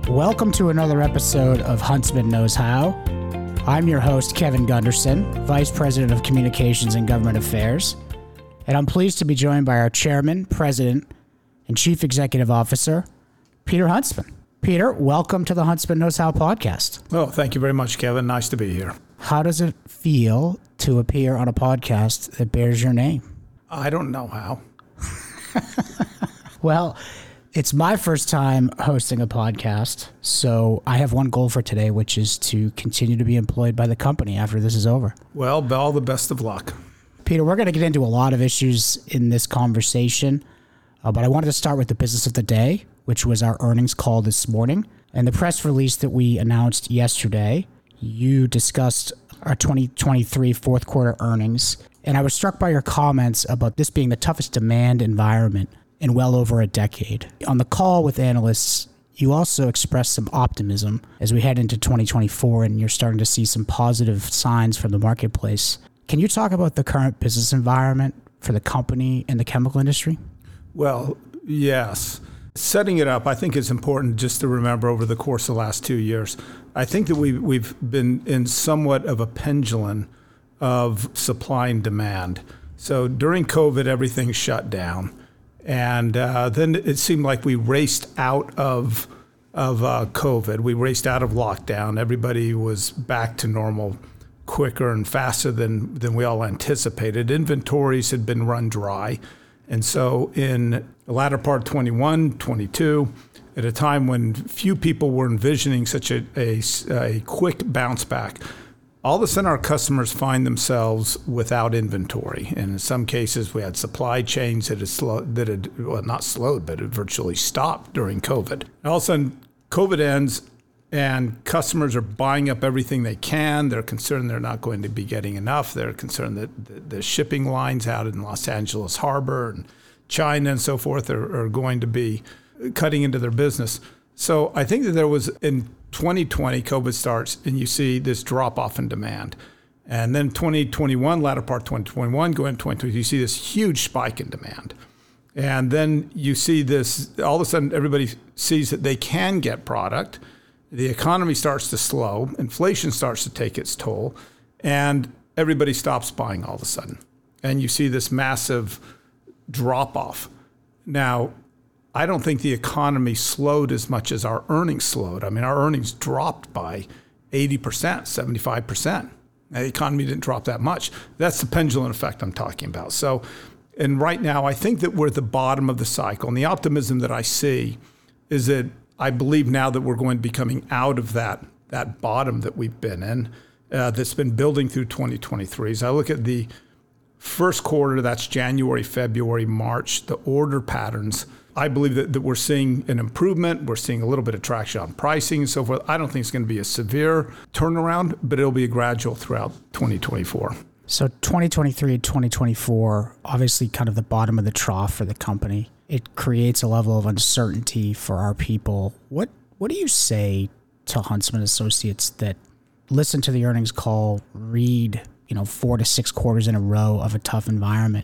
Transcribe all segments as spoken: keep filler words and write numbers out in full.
Welcome to another episode of Huntsman Knows How. I'm your host, Kevin Gunderson, Vice President of Communications and Government Affairs, and I'm pleased to be joined by our Chairman, President, and Chief Executive Officer, Peter Huntsman. Peter, welcome to the Huntsman Knows How podcast. Well, thank you very much, Kevin. Nice to be here. How does it feel to appear on a podcast that bears your name? I don't know how. Well, it's my first time hosting a podcast, so I have one goal for today, which is to continue to be employed by the company after this is over. Well, all the best of luck. Peter, we're going to get into a lot of issues in this conversation, uh, but I wanted to start with the business of the day, which was our earnings call this morning. And the press release that we announced yesterday, you discussed our twenty twenty-three fourth quarter earnings, and I was struck by your comments about this being the toughest demand environment in well over a decade. On the call with analysts, you also expressed some optimism as we head into twenty twenty-four and you're starting to see some positive signs from the marketplace. Can you talk about the current business environment for the company and the chemical industry? Well, yes. Setting it up, I think it's important just to remember over the course of the last two years, I think that we've, we've been in somewhat of a pendulum of supply and demand. So during COVID, everything shut down. And uh, then it seemed like we raced out of of uh, COVID. We raced out of lockdown. Everybody was back to normal quicker and faster than, than we all anticipated. Inventories had been run dry. And so in the latter part of twenty-one, twenty-two, at a time when few people were envisioning such a, a, a quick bounce back, all of a sudden our customers find themselves without inventory. And in some cases, we had supply chains that had, slowed, that had well, not slowed, but had virtually stopped during COVID. And all of a sudden, COVID ends and customers are buying up everything they can. They're concerned they're not going to be getting enough. They're concerned that the, the shipping lines out in Los Angeles Harbor and China and so forth are, are going to be cutting into their business. So I think that there was, in twenty twenty, COVID starts, and you see this drop-off in demand. And then twenty twenty-one, latter part twenty twenty-one, going into twenty twenty, you see this huge spike in demand. And then you see this, all of a sudden, everybody sees that they can get product. The economy starts to slow. Inflation starts to take its toll. And everybody stops buying all of a sudden. And you see this massive drop-off. Now, I don't think the economy slowed as much as our earnings slowed. I mean, our earnings dropped by eighty percent, seventy-five percent. The economy didn't drop that much. That's the pendulum effect I'm talking about. So, and right now, I think that we're at the bottom of the cycle. And the optimism that I see is that I believe now that we're going to be coming out of that, that bottom that we've been in, uh, that's been building through twenty twenty-three. As I look at the first quarter, that's January, February, March, the order patterns, I believe that, that we're seeing an improvement. We're seeing a little bit of traction on pricing and so forth. I don't think it's going to be a severe turnaround, but it'll be a gradual throughout twenty twenty-four. So twenty twenty-three, twenty twenty-four, obviously kind of the bottom of the trough for the company. It creates a level of uncertainty for our people. What what do you say to Huntsman Associates that listen to the earnings call, read, you know, four to six quarters in a row of a tough environment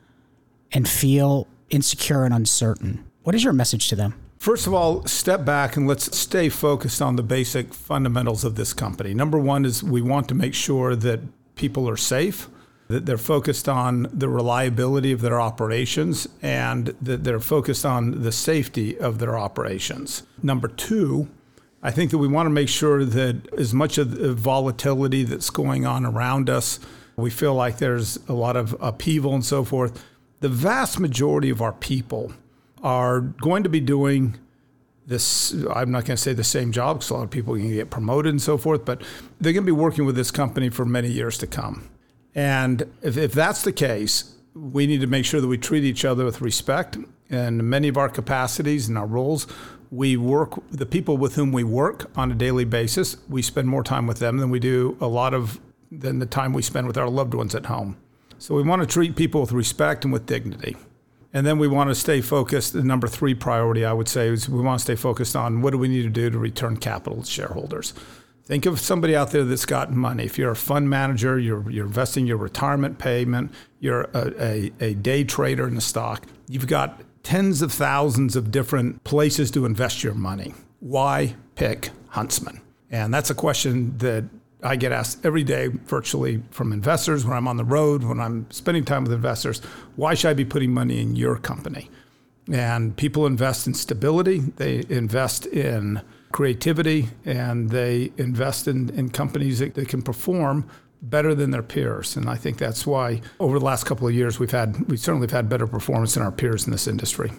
and feel insecure and uncertain? What is your message to them? First of all, step back and let's stay focused on the basic fundamentals of this company. Number one is we want to make sure that people are safe, that they're focused on the reliability of their operations, and that they're focused on the safety of their operations. Number two, I think that we want to make sure that as much of the volatility that's going on around us, we feel like there's a lot of upheaval and so forth. The vast majority of our people are going to be doing this. I'm not going to say the same job because a lot of people can get promoted and so forth, but they're going to be working with this company for many years to come. And if, if that's the case, we need to make sure that we treat each other with respect. And many of our capacities and our roles, we work, the people with whom we work on a daily basis, we spend more time with them than we do a lot of, than the time we spend with our loved ones at home. So we want to treat people with respect and with dignity. And then we want to stay focused. The number three priority, I would say, is we want to stay focused on what do we need to do to return capital to shareholders. Think of somebody out there that's got money. If you're a fund manager, you're you're investing your retirement payment, you're a, a, a day trader in the stock, you've got tens of thousands of different places to invest your money. why pick Huntsman? And that's a question that I get asked every day virtually from investors when I'm on the road, when I'm spending time with investors. Why should I be putting money in your company? And people invest in stability, they invest in creativity, and they invest in, in companies that, that can perform better than their peers. And I think that's why over the last couple of years, we've had, we certainly have had better performance than our peers in this industry.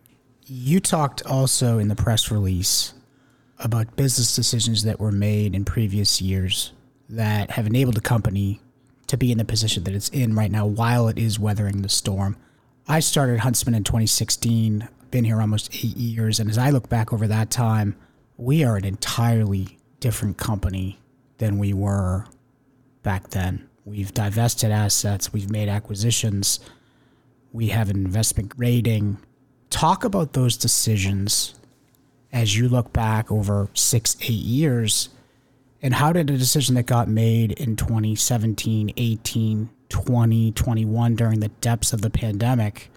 You talked also in the press release about business decisions that were made in previous years that have enabled the company to be in the position that it's in right now while it is weathering the storm. I started Huntsman in twenty sixteen, been here almost eight years, and as I look back over that time, we are an entirely different company than we were back then. We've divested assets, we've made acquisitions, we have an investment rating. Talk about those decisions as you look back over six, eight years, and how did a decision that got made in twenty seventeen, eighteen, twenty, twenty-one during the depths of the pandemic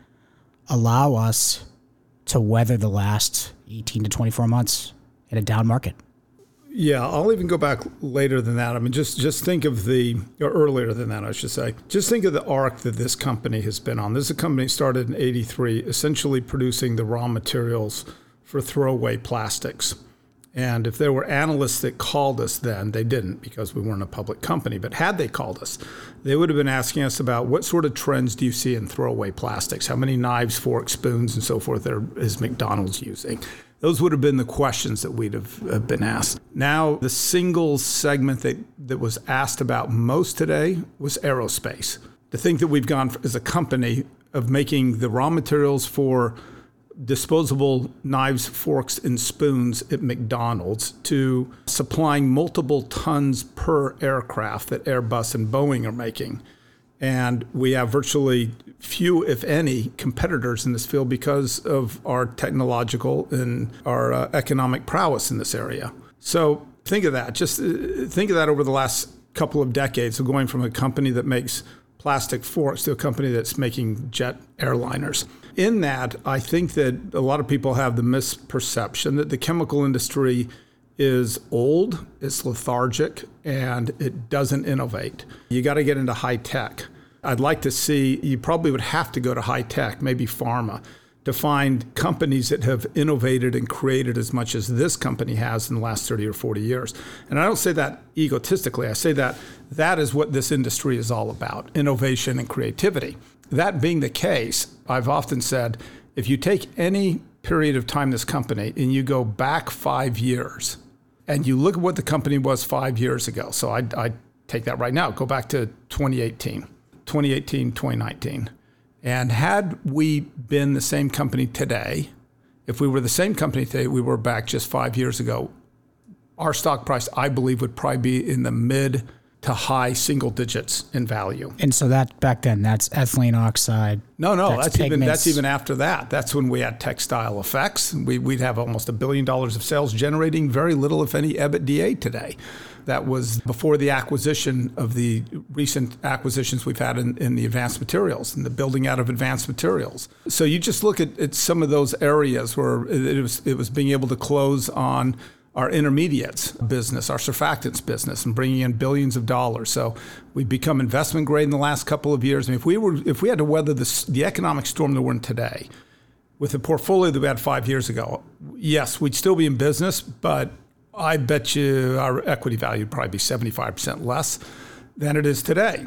allow us to weather the last eighteen to twenty-four months in a down market? Yeah, I'll even go back later than that. I mean, just just think of the, or earlier than that, I should say. Just think of the arc that this company has been on. This is a company that started in eighty-three, essentially producing the raw materials for throwaway plastics. And if there were analysts that called us then, they didn't because we weren't a public company, but had they called us, they would have been asking us about what sort of trends do you see in throwaway plastics? How many knives, forks, spoons, and so forth are, is McDonald's using? Those would have been the questions that we'd have been asked. Now, the single segment that, that was asked about most today was aerospace. To think that we've gone as a company of making the raw materials for disposable knives, forks, and spoons at McDonald's to supplying multiple tons per aircraft that Airbus and Boeing are making. And we have virtually few, if any, competitors in this field because of our technological and our uh, economic prowess in this area. So think of that. Just uh, think of that over the last couple of decades of going from a company that makes plastic forks to a company that's making jet airliners. In that, I think that a lot of people have the misperception that the chemical industry is old, it's lethargic, and it doesn't innovate. You got to get into high tech. I'd like to see, you probably would have to go to high tech, maybe pharma, to find companies that have innovated and created as much as this company has in the last thirty or forty years. And I don't say that egotistically. I say that that is what this industry is all about, innovation and creativity. That being the case, I've often said, if you take any period of time this company and you go back five years and you look at what the company was five years ago, so I I take that right now, go back to twenty eighteen, twenty eighteen, twenty nineteen. And had we been the same company today, if we were the same company today we were back just five years ago, our stock price, I believe, would probably be in the mid to high single digits in value. And so that back then, that's ethylene oxide. No, no, that's, that's even that's even after that. That's when we had Textile Effects. We, we'd have almost a billion dollars of sales generating very little, if any, EBITDA today. That was before the acquisition of the recent acquisitions we've had in, in the advanced materials and the building out of advanced materials. So you just look at, at some of those areas where it was it was being able to close on our intermediates business, our surfactants business, and bringing in billions of dollars. So we've become investment grade in the last couple of years. I mean, if we were if we had to weather this, the economic storm that we're in today, with the portfolio that we had five years ago, yes, we'd still be in business, but I bet you our equity value would probably be seventy-five percent less than it is today.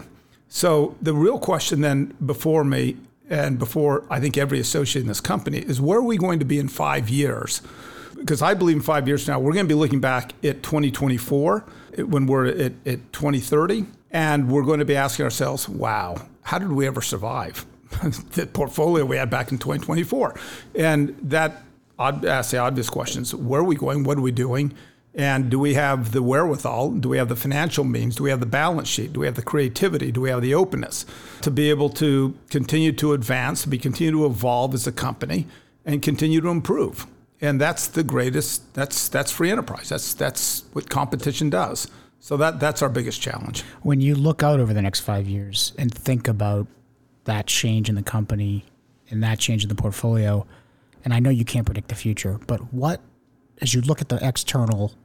So the real question then before me and before I think every associate in this company is, where are we going to be in five years? Because I believe in five years from now, we're going to be looking back at twenty twenty-four when we're at, at twenty thirty, and we're going to be asking ourselves, wow, how did we ever survive the portfolio we had back in twenty twenty-four? And that, I'd ask the obvious questions. Where are we going? What are we doing? And do we have the wherewithal? Do we have the financial means? Do we have the balance sheet? Do we have the creativity? Do we have the openness to be able to continue to advance, to be continue to evolve as a company and continue to improve? And that's the greatest, that's that's free enterprise. That's that's what competition does. So that that's our biggest challenge. When you look out over the next five years and think about that change in the company and that change in the portfolio, and I know you can't predict the future, but what as you look at the external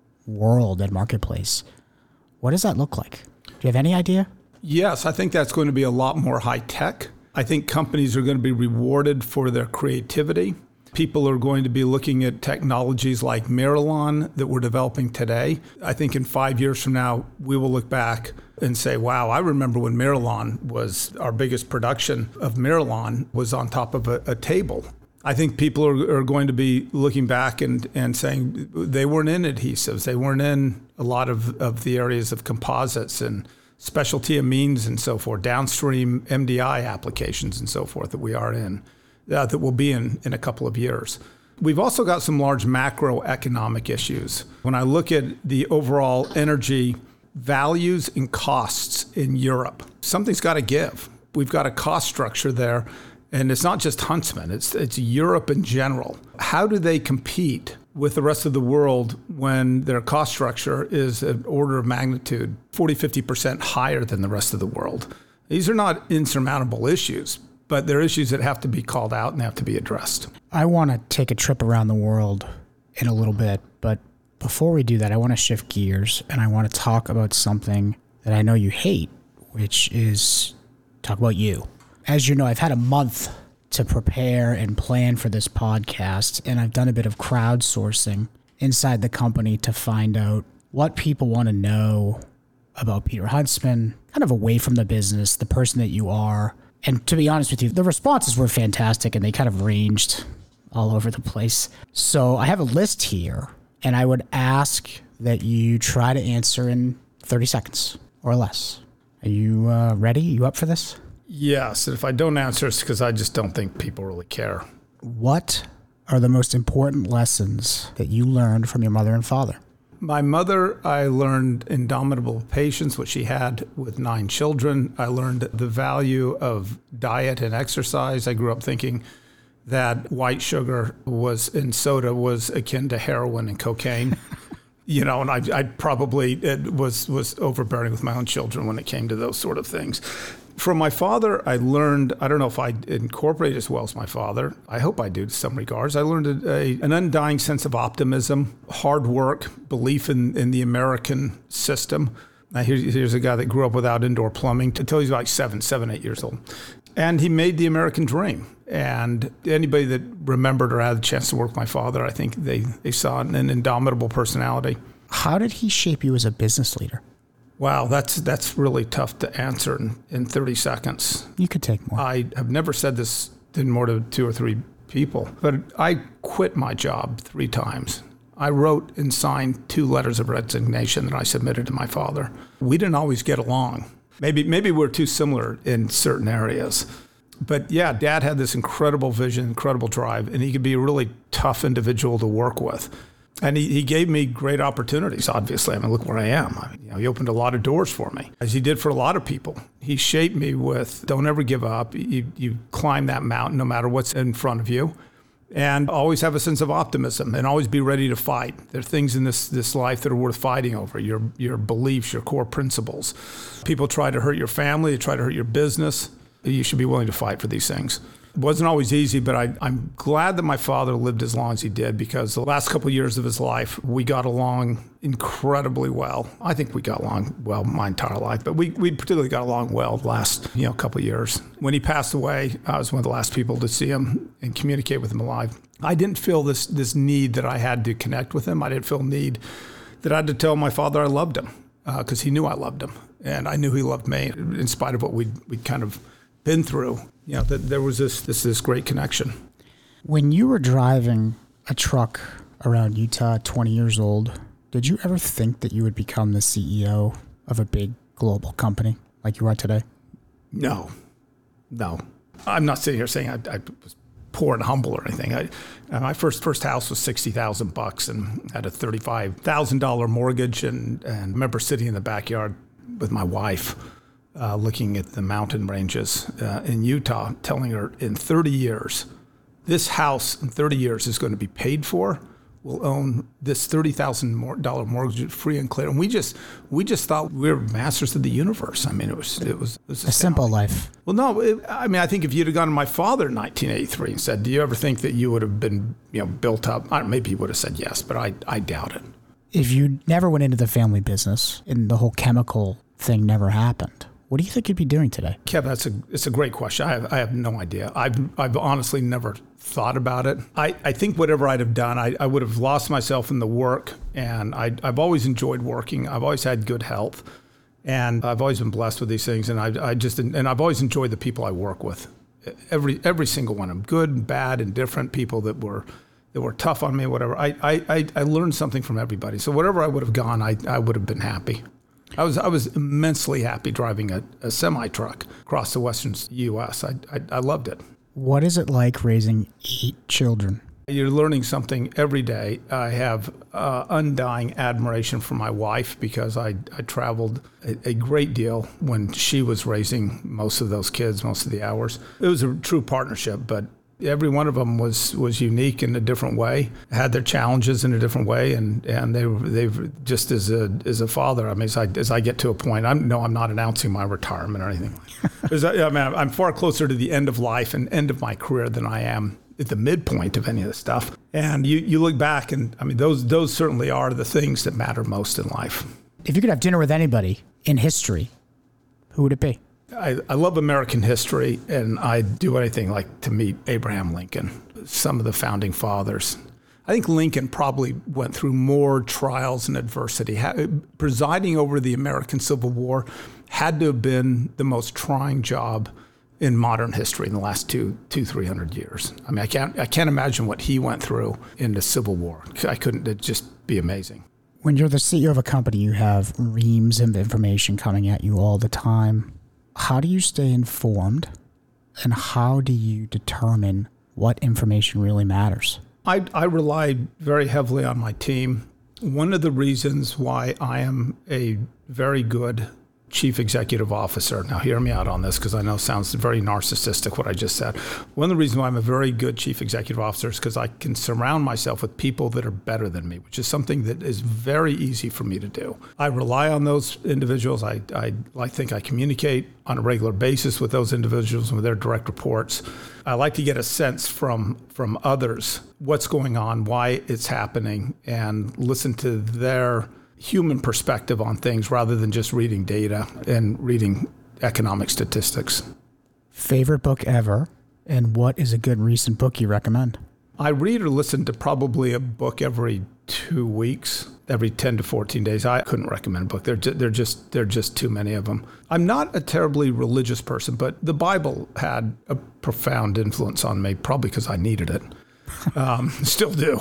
world and marketplace, what does that look like? Do you have any idea? Yes, I think that's going to be a lot more high tech. I think companies are going to be rewarded for their creativity. People are going to be looking at technologies like Miralon that we're developing today. I think in five years from now, we will look back and say, wow, I remember when Miralon was our biggest production of Miralon was on top of a, a table. I think people are, are going to be looking back and, and saying they weren't in adhesives. They weren't in a lot of, of the areas of composites and specialty amines and so forth, downstream M D I applications and so forth that we are in. Uh, that will be in in a couple of years. We've also got some large macroeconomic issues. When I look at the overall energy values and costs in Europe, something's got to give. We've got a cost structure there, and it's not just Huntsman, it's it's Europe in general. How do they compete with the rest of the world when their cost structure is an order of magnitude forty, fifty percent higher than the rest of the world? These are not insurmountable issues, but they're issues that have to be called out and have to be addressed. I want to take a trip around the world in a little bit, but before we do that, I want to shift gears and I want to talk about something that I know you hate, which is talk about you. As you know, I've had a month to prepare and plan for this podcast, and I've done a bit of crowdsourcing inside the company to find out what people want to know about Peter Huntsman, kind of away from the business, the person that you are. And to be honest with you, the responses were fantastic and they kind of ranged all over the place. So I have a list here and I would ask that you try to answer in thirty seconds or less. Are you uh, ready? You up for this? Yes. And if I don't answer, it's because I just don't think people really care. What are the most important lessons that you learned from your mother and father? My mother, I learned indomitable patience, which she had with nine children. I learned the value of diet and exercise. I grew up thinking that white sugar was in soda was akin to heroin and cocaine. You know, and I, I probably it was, was overbearing with my own children when it came to those sort of things. From my father, I learned, I don't know if I incorporate as well as my father. I hope I do to some regards. I learned a, a, an undying sense of optimism, hard work, belief in, in the American system. Now, here's, here's a guy that grew up without indoor plumbing until he was like seven, seven, eight years old. And he made the American dream. And anybody that remembered or had a chance to work with my father, I think they, they saw an indomitable personality. How did he shape you as a business leader? Wow, that's that's really tough to answer in, in thirty seconds. You could take more. I have never said this to more than two or three people, but I quit my job three times. I wrote and signed two letters of resignation that I submitted to my father. We didn't always get along. Maybe maybe we're too similar in certain areas. But yeah, Dad had this incredible vision, incredible drive, and he could be a really tough individual to work with. And he, he gave me great opportunities, obviously. I mean, look where I am. I mean, you know, he opened a lot of doors for me, as he did for a lot of people. He shaped me with, don't ever give up. You, you climb that mountain no matter what's in front of you. And always have a sense of optimism and always be ready to fight. There are things in this, this life that are worth fighting over, your, your beliefs, your core principles. People try to hurt your family, they try to hurt your business. You should be willing to fight for these things. It wasn't always easy, but I, I'm glad that my father lived as long as he did, because the last couple of years of his life, we got along incredibly well. I think we got along well my entire life, but we, we particularly got along well the last you know, couple of years. When he passed away, I was one of the last people to see him and communicate with him alive. I didn't feel this, this need that I had to connect with him. I didn't feel a need that I had to tell my father I loved him, because uh, he knew I loved him, and I knew he loved me, in spite of what we'd, we'd kind of been through. You know, that there was this, this this great connection. When you were driving a truck around Utah at twenty years old, did you ever think that you would become the C E O of a big global company like you are today? No, no. I'm not sitting here saying I, I was poor and humble or anything. I, uh, my first first house was sixty thousand bucks and had a thirty-five thousand dollars mortgage, and, and I remember sitting in the backyard with my wife, Uh, looking at the mountain ranges uh, in Utah, telling her in thirty years, this house in thirty years is going to be paid for, will own this thirty thousand dollars mortgage free and clear. And we just we just thought we were masters of the universe. I mean, it was it was, it was a simple life. Well, no, it, I mean, I think if you'd have gone to my father in nineteen eighty-three and said, "Do you ever think that you would have been, you know, built up?" I, maybe he would have said yes, but I I doubt it. If you never went into the family business and the whole chemical thing never happened, what do you think you'd be doing today? Kevin, that's a it's a great question. I have I have no idea. I've I've honestly never thought about it. I, I think whatever I'd have done, I, I would have lost myself in the work, and I I've always enjoyed working. I've always had good health, and I've always been blessed with these things. And I I just and I've always enjoyed the people I work with. Every every single one of them, good and bad and different people that were that were tough on me, whatever. I I I learned something from everybody. So whatever I would have gone, I I would have been happy. I was I was immensely happy driving a, a semi truck across the western U S. I, I I loved it. What is it like raising eight children? You're learning something every day. I have uh, undying admiration for my wife because I, I traveled a, a great deal when she was raising most of those kids, most of the hours. It was a true partnership, but every one of them was, was unique in a different way, had their challenges in a different way, and, and they they've just as a as a father. I mean, as I as I get to a point, I'm no, I'm not announcing my retirement or anything. Because I, I mean, I'm far closer to the end of life and end of my career than I am at the midpoint of any of this stuff. And you you look back, and I mean, those those certainly are the things that matter most in life. If you could have dinner with anybody in history, who would it be? I, I love American history, and I'd do anything like to meet Abraham Lincoln, some of the founding fathers. I think Lincoln probably went through more trials and adversity. Ha- presiding over the American Civil War had to have been the most trying job in modern history in the last two, two, three hundred years. I mean, I can't, I can't imagine what he went through in the Civil War. I couldn't. It'd just be amazing. When you're the C E O of a company, you have reams of information coming at you all the time. How do you stay informed, and how do you determine what information really matters? I, I rely very heavily on my team. One of the reasons why I am a very good chief executive officer, now hear me out on this because I know it sounds very narcissistic what I just said. One of the reasons why I'm a very good chief executive officer is because I can surround myself with people that are better than me, which is something that is very easy for me to do. I rely on those individuals. I, I, I think I communicate on a regular basis with those individuals and with their direct reports. I like to get a sense from from others what's going on, why it's happening, and listen to their human perspective on things rather than just reading data and reading economic statistics. Favorite book ever, and what is a good recent book you recommend? I read or listen to probably a book every two weeks, every ten to fourteen days. I couldn't recommend a book. They're just, they're just they're just too many of them. I'm not a terribly religious person, but the Bible had a profound influence on me, probably because I needed it. Um, still do.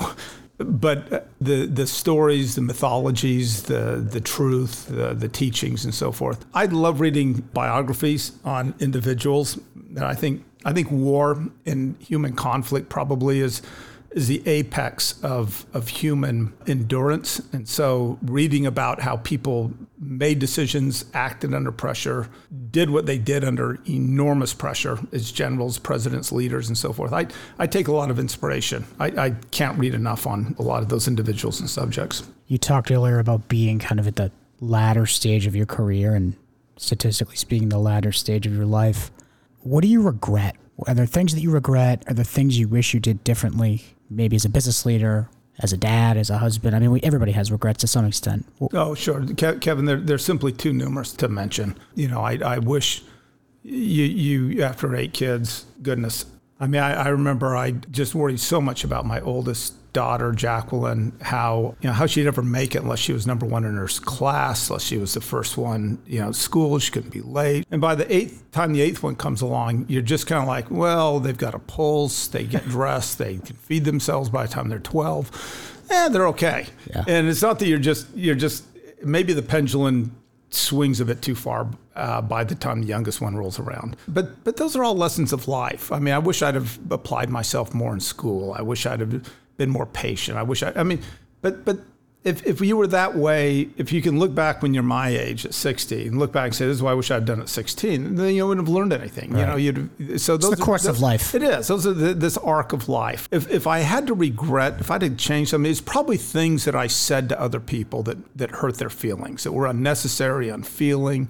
But the the stories, the mythologies, the the truth, the, the teachings, and so forth. I love reading biographies on individuals. And I think I think war and human conflict probably is is the apex of of human endurance. And so reading about how people made decisions, acted under pressure, did what they did under enormous pressure as generals, presidents, leaders, and so forth. I, I take a lot of inspiration. I, I can't read enough on a lot of those individuals and subjects. You talked earlier about being kind of at the latter stage of your career and statistically speaking, the latter stage of your life. What do you regret? Are there things that you regret? Are there things you wish you did differently? Maybe as a business leader, as a dad, as a husband? I mean, we, everybody has regrets to some extent. Oh, sure. Ke- Kevin, they're, they're simply too numerous to mention. You know, I, I wish you, you, after eight kids, goodness. I mean, I, I remember I just worried so much about my oldest daughter, Jacqueline, how, you know, how she'd ever make it unless she was number one in her class, unless she was the first one, you know, at school, she couldn't be late. And by the eighth time the eighth one comes along, you're just kind of like, well, they've got a pulse, they get dressed, they can feed themselves by the time they're twelve, and they're okay. Yeah. And it's not that you're just, you're just, maybe the pendulum swings a bit too far uh, by the time the youngest one rolls around. But but those are all lessons of life. I mean, I wish I'd have applied myself more in school. I wish I'd have been more patient. I wish I, I mean, but but If if you were that way, if you can look back when you're my age at sixty and look back and say, this is what I wish I'd done at sixteen, then you wouldn't have learned anything. Right. You know, you'd, so those it's the course are, of life. It is. Those are the, this arc of life. If if I had to regret, if I had to change something, it's probably things that I said to other people that, that hurt their feelings, that were unnecessary, unfeeling,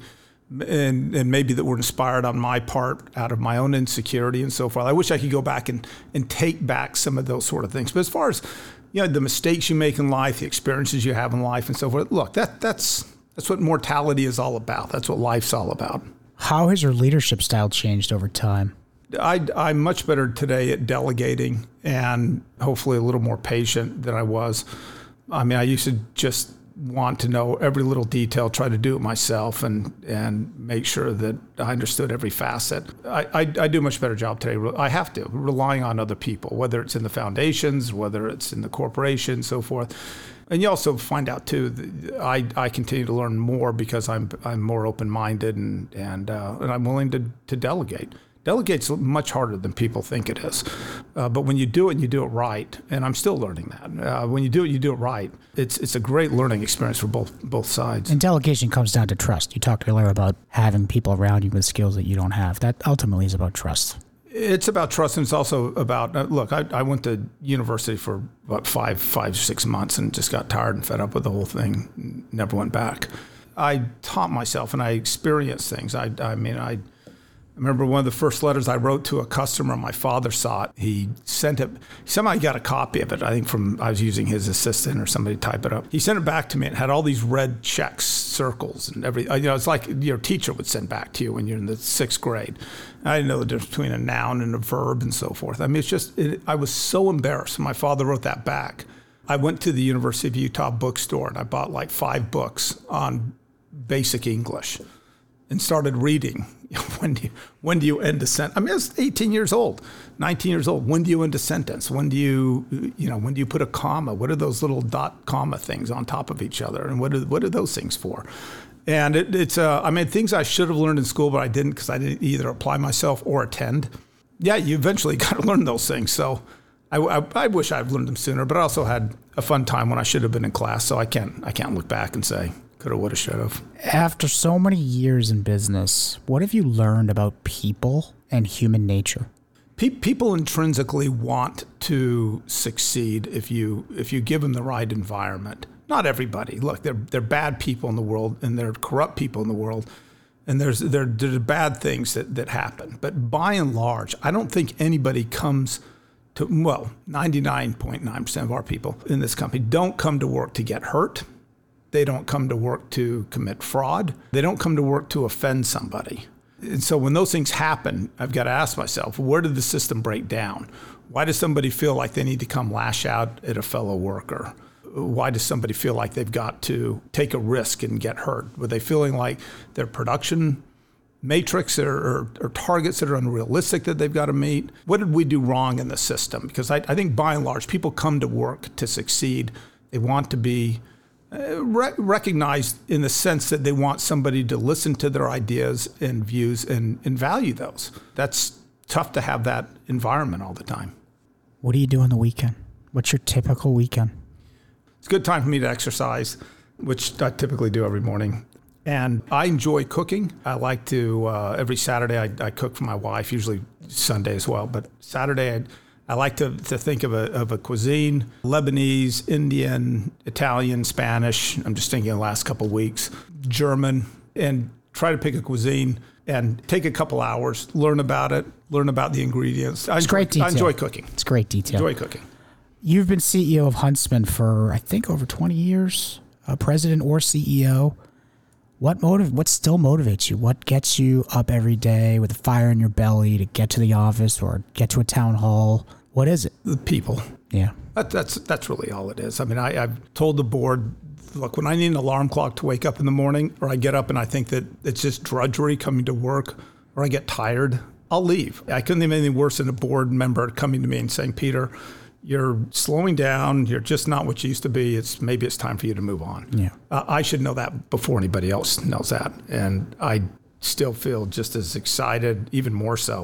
and and maybe that were inspired on my part out of my own insecurity and so forth. I wish I could go back and, and take back some of those sort of things. But as far as you know, the mistakes you make in life, the experiences you have in life and so forth, look, that that's that's what mortality is all about. That's what life's all about. How has your leadership style changed over time? I, I'm much better today at delegating and hopefully a little more patient than I was. I mean, I used to just want to know every little detail, try to do it myself and and make sure that I understood every facet. I, I, I do a much better job today. I have to, relying on other people, whether it's in the foundations, whether it's in the corporation, so forth. And you also find out too, that I, I continue to learn more because I'm I'm more open-minded and and uh, and I'm willing to to delegate. Delegate's much harder than people think it is. Uh, but when you do it, you do it right. And I'm still learning that. Uh, when you do it, you do it right. It's it's a great learning experience for both both sides. And delegation comes down to trust. You talked earlier about having people around you with skills that you don't have. That ultimately is about trust. It's about trust, and it's also about, uh, look, I, I went to university for about five, five, six months and just got tired and fed up with the whole thing, never went back. I taught myself and I experienced things. I, I mean, I... I remember one of the first letters I wrote to a customer my father saw it. He sent it, somehow he got a copy of it, I think from, I was using his assistant or somebody to type it up. He sent it back to me. It had all these red checks, circles, and every, you know, it's like your teacher would send back to you when you're in the sixth grade. I didn't know the difference between a noun and a verb and so forth. I mean, it's just, it, I was so embarrassed. My father wrote that back. I went to the University of Utah bookstore and I bought like five books on basic English and started reading. When do you, when do you end a sentence? I mean, I was eighteen years old, nineteen years old. When do you end a sentence? When do you, you know, when do you put a comma? What are those little dot comma things on top of each other? And what are, what are those things for? And it, it's, uh, I mean, things I should have learned in school, but I didn't because I didn't either apply myself or attend. Yeah, you eventually got to learn those things. So I, I, I wish I'd learned them sooner, but I also had a fun time when I should have been in class. So I can't, I can't look back and say, coulda, woulda, shoulda. After so many years in business, what have you learned about people and human nature? Pe- people intrinsically want to succeed if you if you give them the right environment. Not everybody. Look, there there are bad people in the world, and there are corrupt people in the world, and there's there there's bad things that, that happen. But by and large, I don't think anybody comes to, well, ninety-nine point nine percent of our people in this company don't come to work to get hurt. They don't come to work to commit fraud. They don't come to work to offend somebody. And so when those things happen, I've got to ask myself, where did the system break down? Why does somebody feel like they need to come lash out at a fellow worker? Why does somebody feel like they've got to take a risk and get hurt? Were they feeling like their production matrix or, or, or targets that are unrealistic that they've got to meet? What did we do wrong in the system? Because I, I think by and large, people come to work to succeed. They want to be Re- recognized in the sense that they want somebody to listen to their ideas and views and, and value those. That's tough to have that environment all the time. What do you do on the weekend? What's your typical weekend? It's a good time for me to exercise, which I typically do every morning. And I enjoy cooking. I like to, uh, every Saturday I, I cook for my wife, usually Sunday as well. But Saturday I I like to, to think of a of a cuisine, Lebanese, Indian, Italian, Spanish. I'm just thinking the last couple of weeks, German, and try to pick a cuisine and take a couple hours, learn about it, learn about the ingredients. I it's enjoy, great detail. I enjoy cooking. It's great detail. Enjoy cooking. You've been C E O of Huntsman for, I think, over twenty years, uh, president or C E O. What motive? What still motivates you? What gets you up every day with a fire in your belly to get to the office or get to a town hall? What is it? The people. Yeah. That, that's that's really all it is. I mean, I, I've told the board, look, when I need an alarm clock to wake up in the morning, or I get up and I think that it's just drudgery coming to work, or I get tired, I'll leave. I couldn't think of anything worse than a board member coming to me and saying, Peter, you're slowing down. You're just not what you used to be. It's maybe it's time for you to move on. Yeah. Uh, I should know that before anybody else knows that. And I still feel just as excited, even more so,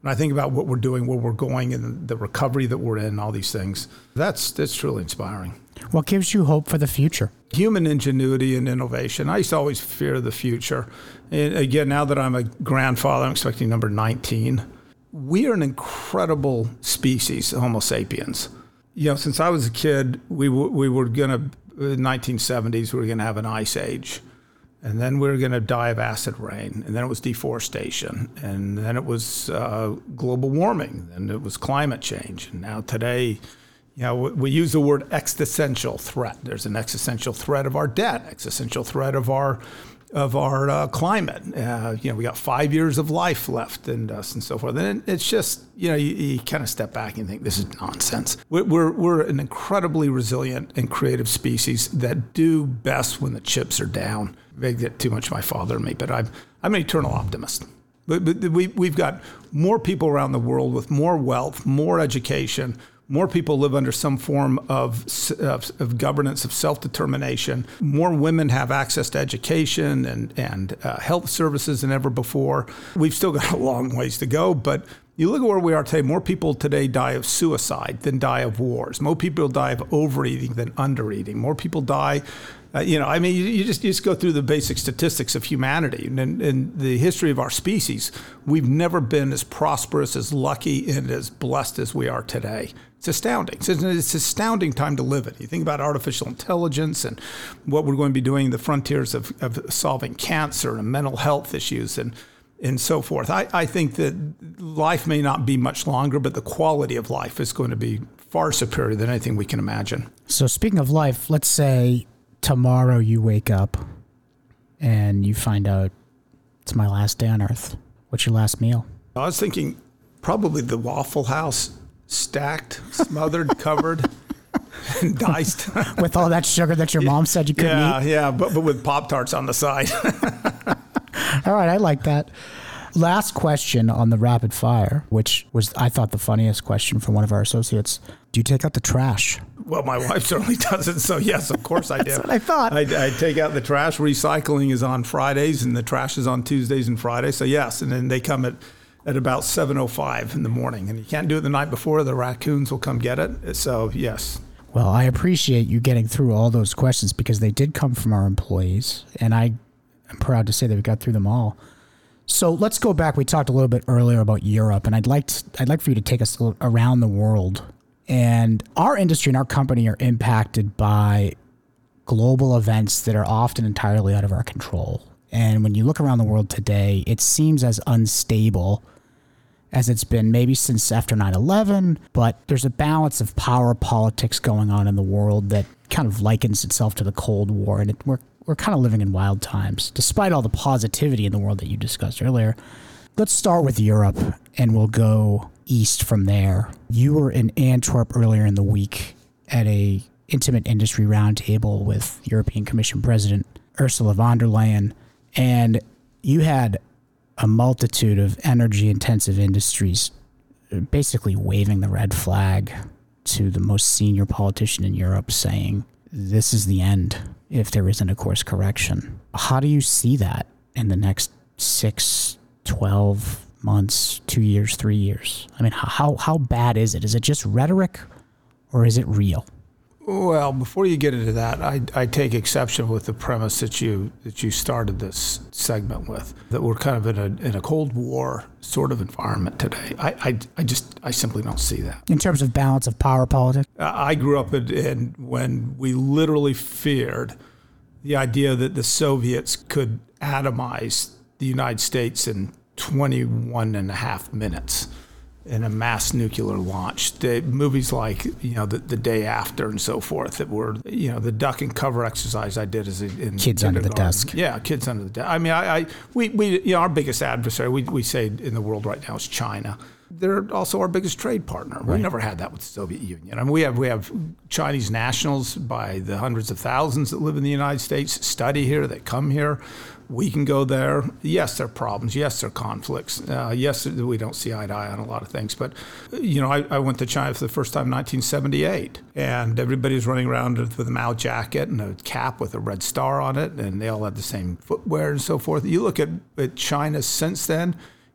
When I think about what we're doing, where we're going, and the recovery that we're in, all these things, that's that's truly inspiring. What gives you hope for the future? Human ingenuity and innovation. I used to always fear the future. And again, now that I'm a grandfather, I'm expecting number nineteen. We are an incredible species, Homo sapiens. You know, since I was a kid, we w- we were going to, in the nineteen seventies, we were going to have an ice age. And then we were going to die of acid rain. And then it was deforestation. And then it was uh, global warming. And it was climate change. And now today, you know, we use the word existential threat. There's an existential threat of our debt, existential threat of our of our uh, climate. Uh, you know, we got five years of life left in us and so forth. And it's just, you know, you, you kind of step back and think, this is nonsense. We're, we're, we're an incredibly resilient and creative species that do best when the chips are down. They get too much of my father and me, but I'm, I'm an eternal optimist. But, but we, we've got more people around the world with more wealth, more education. More people live under some form of, of, of governance, of self-determination. More women have access to education and, and uh, health services than ever before. We've still got a long ways to go, but you look at where we are today, more people today die of suicide than die of wars. More people die of overeating than undereating. More people die, uh, you know, I mean, you, you, just, you just go through the basic statistics of humanity. And in, in the history of our species, we've never been as prosperous, as lucky, and as blessed as we are today. It's astounding. It's an astounding time to live in. You think about artificial intelligence and what we're going to be doing, the frontiers of, of solving cancer and mental health issues and and so forth. I, I think that life may not be much longer, but the quality of life is going to be far superior than anything we can imagine. So speaking of life, let's say tomorrow you wake up and you find out it's my last day on Earth. What's your last meal? I was thinking probably the Waffle House, stacked, smothered, covered, and diced. With all that sugar that your mom said you couldn't yeah, eat? Yeah, yeah, but, but with Pop-Tarts on the side. All right, I like that. Last question on the rapid fire, which was, I thought, the funniest question from one of our associates. Do you take out the trash? Well, my wife certainly doesn't, so yes, of course I do. That's what I thought. I, I take out the trash. Recycling is on Fridays, and the trash is on Tuesdays and Fridays, so yes, and then they come at, at about seven oh five in the morning, and you can't do it the night before. The raccoons will come get it, so yes. Well, I appreciate you getting through all those questions because they did come from our employees, and I am proud to say that we got through them all. So let's go back. We talked a little bit earlier about Europe, and I'd like to, I'd like for you to take us around the world. And our industry and our company are impacted by global events that are often entirely out of our control. And when you look around the world today, it seems as unstable as it's been maybe since after nine eleven, but there's a balance of power politics going on in the world that kind of likens itself to the Cold War, and it, we're we're kind of living in wild times, despite all the positivity in the world that you discussed earlier. Let's start with Europe, and we'll go east from there. You were in Antwerp earlier in the week at a intimate industry roundtable with European Commission President Ursula von der Leyen, and you had a multitude of energy-intensive industries basically waving the red flag to the most senior politician in Europe, saying, this is the end if there isn't a course correction. How do you see that in the next six, twelve months, two years, three years? I mean, how how bad is it? Is it just rhetoric or is it real? Well, before you get into that, I, I take exception with the premise that you that you started this segment with, that we're kind of in a in a Cold War sort of environment today. I, I, I just I simply don't see that. In terms of balance of power politics? I grew up in, in when we literally feared the idea that the Soviets could atomize the United States in twenty-one and a half minutes. In a mass nuclear launch. The movies like, you know, the, the Day After and so forth that were, you know, the duck and cover exercise I did as a, in Kids Under the Desk. Yeah, Kids Under the Desk. I mean, I, I we, we, you know, our biggest adversary, we, we say in the world right now is China. They're also our biggest trade partner. Right. We never had that with the Soviet Union. I mean, we have we have Chinese nationals by the hundreds of thousands that live in the United States, study here, that come here. We can go there. Yes, there are problems. Yes, there are conflicts. Uh, yes, we don't see eye to eye on a lot of things. But, you know, I, I went to China for the first time in nineteen seventy-eight, and everybody's running around with a Mao jacket and a cap with a red star on it, and they all had the same footwear and so forth. You look at, at China since then,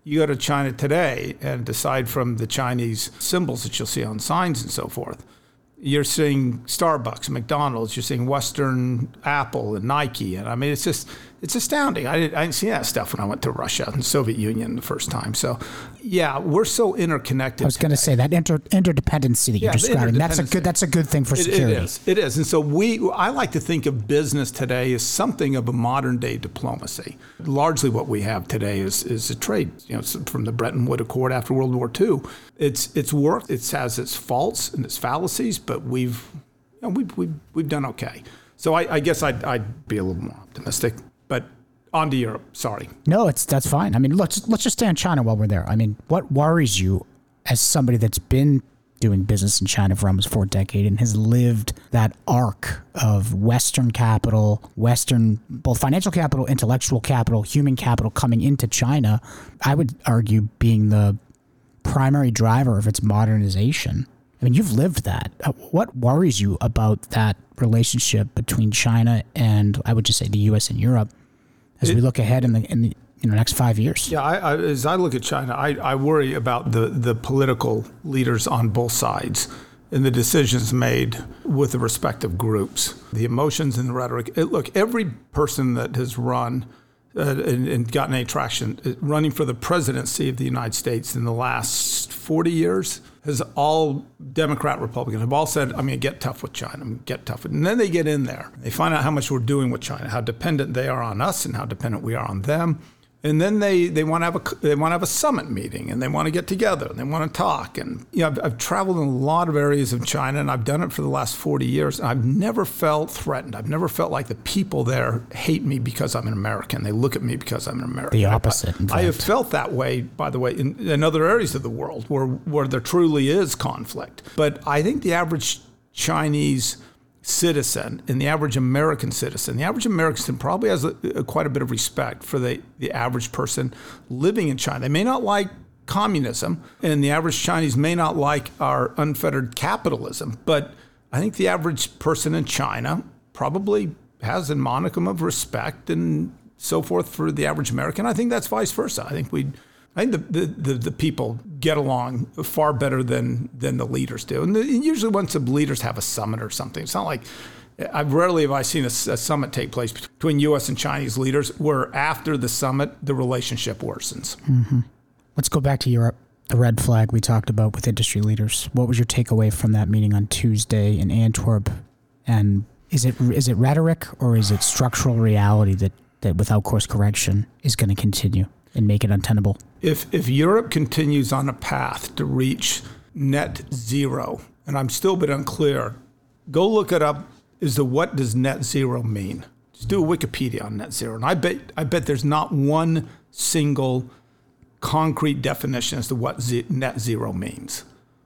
You go to China today, and aside from the Chinese symbols that you'll see on signs and so forth, you're seeing Starbucks, McDonald's, you're seeing Western Apple and Nike. And I mean, it's just, it's astounding. I didn't, I didn't see that stuff when I went to Russia and the Soviet Union the first time. So, yeah, we're so interconnected. I was going to say that inter, interdependency that you're Yeah, the describing, that's a interdependency. good, that's a good thing for It, security. it is. It is. And so we, I like to think of business today as something of a modern day diplomacy. Largely what we have today is, is a trade, you know, from the Bretton Woods Accord after World War Two. It's, it's worked. It has its faults and its fallacies, but we've, you know, we've, we've, we've done okay. So I, I guess I'd, I'd be a little more optimistic, but on to Europe. Sorry. No, it's that's fine. I mean, let's let's just stay on China while we're there. I mean, what worries you as somebody that's been doing business in China for almost four decades and has lived that arc of Western capital, Western, both financial capital, intellectual capital, human capital coming into China, I would argue being the primary driver of its modernization. I mean, you've lived that. What worries you about that relationship between China and, I would just say, the U S and Europe as it, we look ahead in the in the you know, next five years? Yeah, I, I, as I look at China, I, I worry about the, the political leaders on both sides and the decisions made with the respective groups, the emotions and the rhetoric. It, look, every person that has run uh, and, and gotten any traction uh, running for the presidency of the United States in the last forty years has all Democrat, Republican, have all said, I'm going to get tough with China, I'm going to get tough with, and then they get in there. They find out how much we're doing with China, how dependent they are on us and how dependent we are on them. And then they, they want to have a they want to have a summit meeting, and they want to get together, and they want to talk. And you know, I've, I've traveled in a lot of areas of China, and I've done it for the last forty years. And I've never felt threatened. I've never felt like the people there hate me because I'm an American. They look at me because I'm an American. The opposite, in I, I have fact. felt that way, by the way, in, in other areas of the world where where there truly is conflict. But I think the average Chinese citizen and the average American citizen, the average American citizen probably has a, a, quite a bit of respect for the, the average person living in China. They may not like communism, and the average Chinese may not like our unfettered capitalism, but I think the average person in China probably has a modicum of respect and so forth for the average American. I think that's vice versa. I think we I think the, the, the, the people get along far better than than the leaders do. And the, usually once the leaders have a summit or something, it's not like, I've rarely have I seen a, a summit take place between U S and Chinese leaders where after the summit, the relationship worsens. Mm-hmm. Let's go back to Europe. The red flag we talked about with industry leaders. What was your takeaway from that meeting on Tuesday in Antwerp? And is it is it rhetoric or is it structural reality that, that without course correction is going to continue and make it untenable? If if Europe continues on a path to reach net zero, and I'm still a bit unclear, go look it up as to what does net zero mean. Just do a Wikipedia on net zero. And I bet I bet there's not one single concrete definition as to what z- net zero means.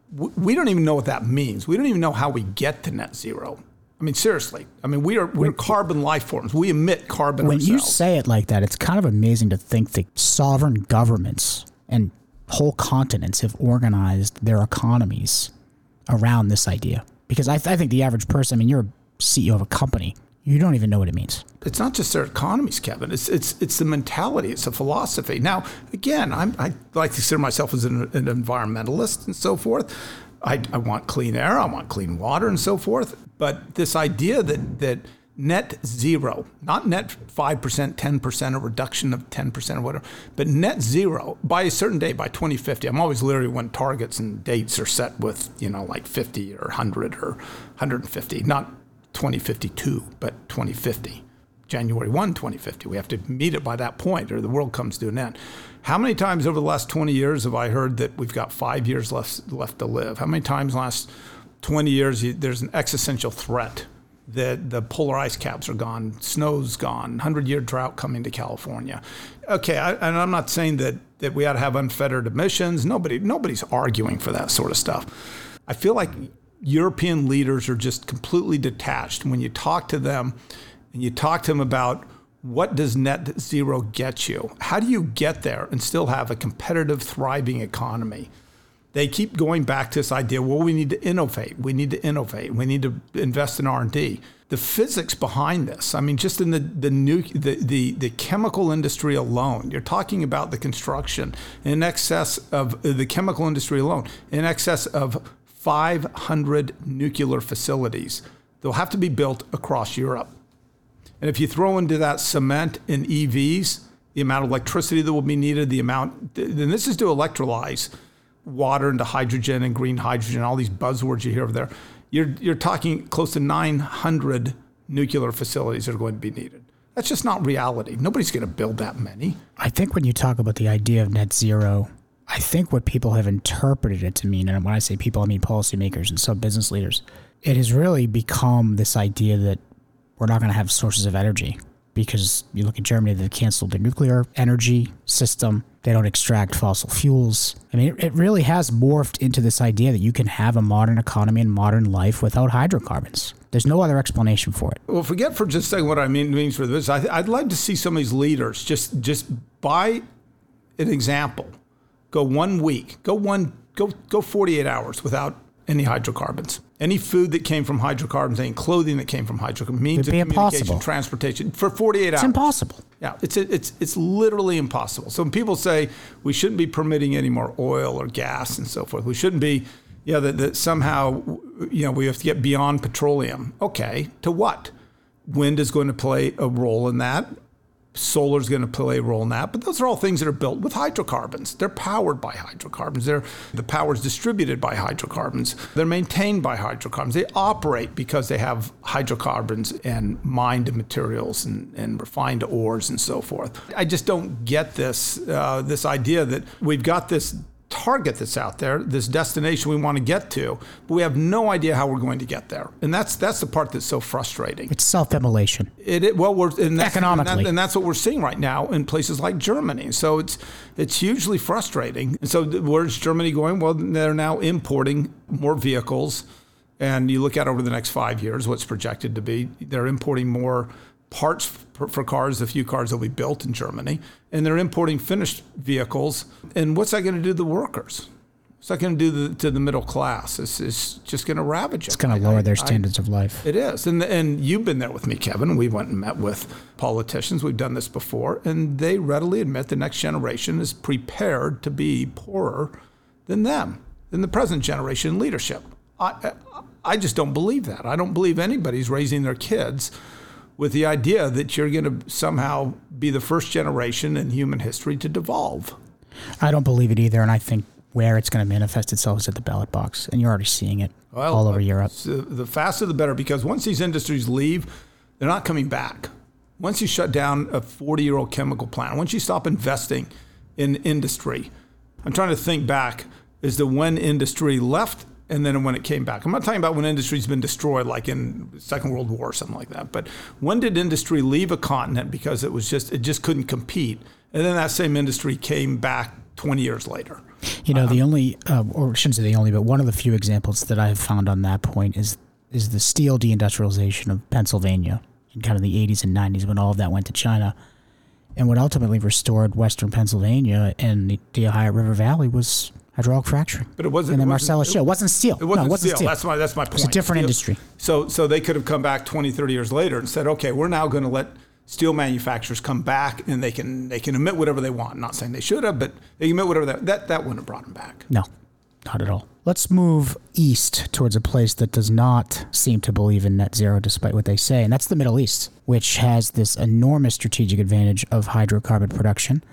We don't even know what that means. We don't even know how we get to net zero. I mean, seriously. I mean, we are we're carbon life forms. We emit carbon When ourselves. you say it like that, it's kind of amazing to think that sovereign governments and whole continents have organized their economies around this idea. Because I, th- I think the average person, I mean, you're a C E O of a company, you don't even know what it means. It's not just their economies, Kevin. It's it's it's the mentality. It's the philosophy. Now, again, I'm, I like to consider myself as an, an environmentalist and so forth. I, I want clean air. I want clean water and so forth. But this idea that that net zero, not net five percent, ten percent, a reduction of ten percent or whatever, but net zero by a certain date, by twenty fifty. I'm always leery when targets and dates are set with, you know, like fifty or one hundred or one hundred fifty, not twenty fifty-two, but twenty fifty. January first, twenty fifty. We have to meet it by that point or the world comes to an end. How many times over the last twenty years have I heard that we've got five years left left to live? How many times last twenty years there's an existential threat that the polar ice caps are gone, snow's gone, hundred-year drought coming to California? Okay, I, and I'm not saying that, that we ought to have unfettered emissions. Nobody, nobody's arguing for that sort of stuff. I feel like European leaders are just completely detached. When you talk to them and you talk to them about what does net zero get you, how do you get there and still have a competitive, thriving economy? they keep going back to this idea, well, we need to innovate. We need to innovate. We need to invest in R and D. The physics behind this, I mean, just in the the, nu- the the the chemical industry alone, you're talking about the construction in excess of the chemical industry alone, in excess of five hundred nuclear facilities. They'll have to be built across Europe. And if you throw into that cement and E Vs, the amount of electricity that will be needed, the amount, and this is to electrolyze water into hydrogen and green hydrogen, all these buzzwords you hear over there. You're you're talking close to nine hundred nuclear facilities that are going to be needed. That's just not reality. Nobody's going to build that many. I think when you talk about the idea of net zero, I think what people have interpreted it to mean, and when I say people, I mean policymakers and some business leaders, it has really become this idea that we're not going to have sources of energy. Because you look at Germany, they've canceled their nuclear energy system. They don't extract fossil fuels. I mean, it, it really has morphed into this idea that you can have a modern economy and modern life without hydrocarbons. There's no other explanation for it. Well, forget for just a second what I mean means for this. I, I'd like to see some of these leaders just just by an example, go one week, go one, go go forty-eight hours without any hydrocarbons. Any food that came from hydrocarbons, any clothing that came from hydrocarbons, means of communication, impossible. Transportation, for forty-eight hours. It's impossible. Yeah, it's it's it's literally impossible. So when people say we shouldn't be permitting any more oil or gas and so forth, we shouldn't be, you know, that, that somehow, you know, we have to get beyond petroleum. Okay, to what? Wind is going to play a role in that. Solar is going to play a role in that, but those are all things that are built with hydrocarbons. They're powered by hydrocarbons. They're, the power is distributed by hydrocarbons. They're maintained by hydrocarbons. They operate because they have hydrocarbons and mined materials and, and refined ores and so forth. I just don't get this, uh, this idea that we've got this target that's out there, this destination we want to get to, but we have no idea how we're going to get there. And that's that's the part that's so frustrating. It's self-immolation. It, it well, we're and that's, economically, and, that, and that's what we're seeing right now in places like Germany. So it's it's hugely frustrating. And so where's Germany going? Well, they're now importing more vehicles, and you look at over the next five years, what's projected to be, they're importing more parts for, for cars, the few cars that will be built in Germany, and they're importing finished vehicles. And what's that going to do to the workers? What's that going to do to the, to the middle class? It's, it's just going to ravage It's them. going to lower I, their standards I, of life. It is. And and you've been there with me, Kevin. We went and met with politicians. We've done this before, and they readily admit the next generation is prepared to be poorer than them, than the present generation in leadership. I, I just don't believe that. I don't believe anybody's raising their kids with the idea that you're going to somehow be the first generation in human history to devolve. I don't believe it either, and I think where it's going to manifest itself is at the ballot box, and you're already seeing it well, all over Europe. The faster the better, because once these industries leave, they're not coming back. Once you shut down a forty-year-old chemical plant, once you stop investing in industry, I'm trying to think back as to when industry left and then when it came back. I'm not talking about when industry's been destroyed, like in the Second World War or something like that. But when did industry leave a continent because it was just it just couldn't compete, and then that same industry came back twenty years later? You know, um, the only, uh, or I shouldn't say the only, but one of the few examples that I have found on that point is is the steel deindustrialization of Pennsylvania in kind of the eighties and nineties when all of that went to China. And what ultimately restored Western Pennsylvania and the, the Ohio River Valley was hydraulic fracturing. But it wasn't. And the it Marcellus wasn't, Shale. It wasn't steel. It wasn't, no, it wasn't steel. steel. That's my, that's my point. It's a different steel. industry. So, so they could have come back twenty, thirty years later and said, okay, we're now going to let steel manufacturers come back and they can they can emit whatever they want. I'm not saying they should have, but they can emit whatever they, that that wouldn't have brought them back. No, not at all. Let's move east towards a place that does not seem to believe in net zero despite what they say, and that's the Middle East, which has this enormous strategic advantage of hydrocarbon production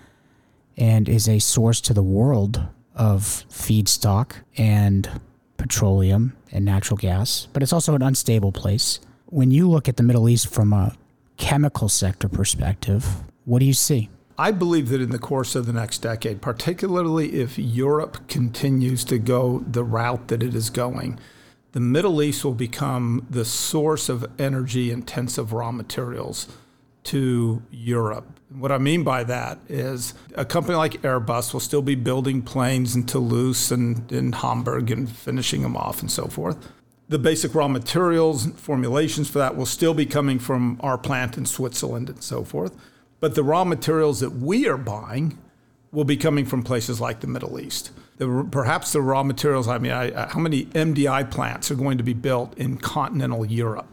and is a source to the world of feedstock and petroleum and natural gas, but it's also an unstable place. When you look at the Middle East from a chemical sector perspective, what do you see? I believe that in the course of the next decade, particularly if Europe continues to go the route that it is going, the Middle East will become the source of energy-intensive raw materials to Europe. What I mean by that is a company like Airbus will still be building planes in Toulouse and in Hamburg and finishing them off and so forth. The basic raw materials and formulations for that will still be coming from our plant in Switzerland and so forth. But the raw materials that we are buying will be coming from places like the Middle East. The, perhaps the raw materials, I mean, I, how many M D I plants are going to be built in continental Europe?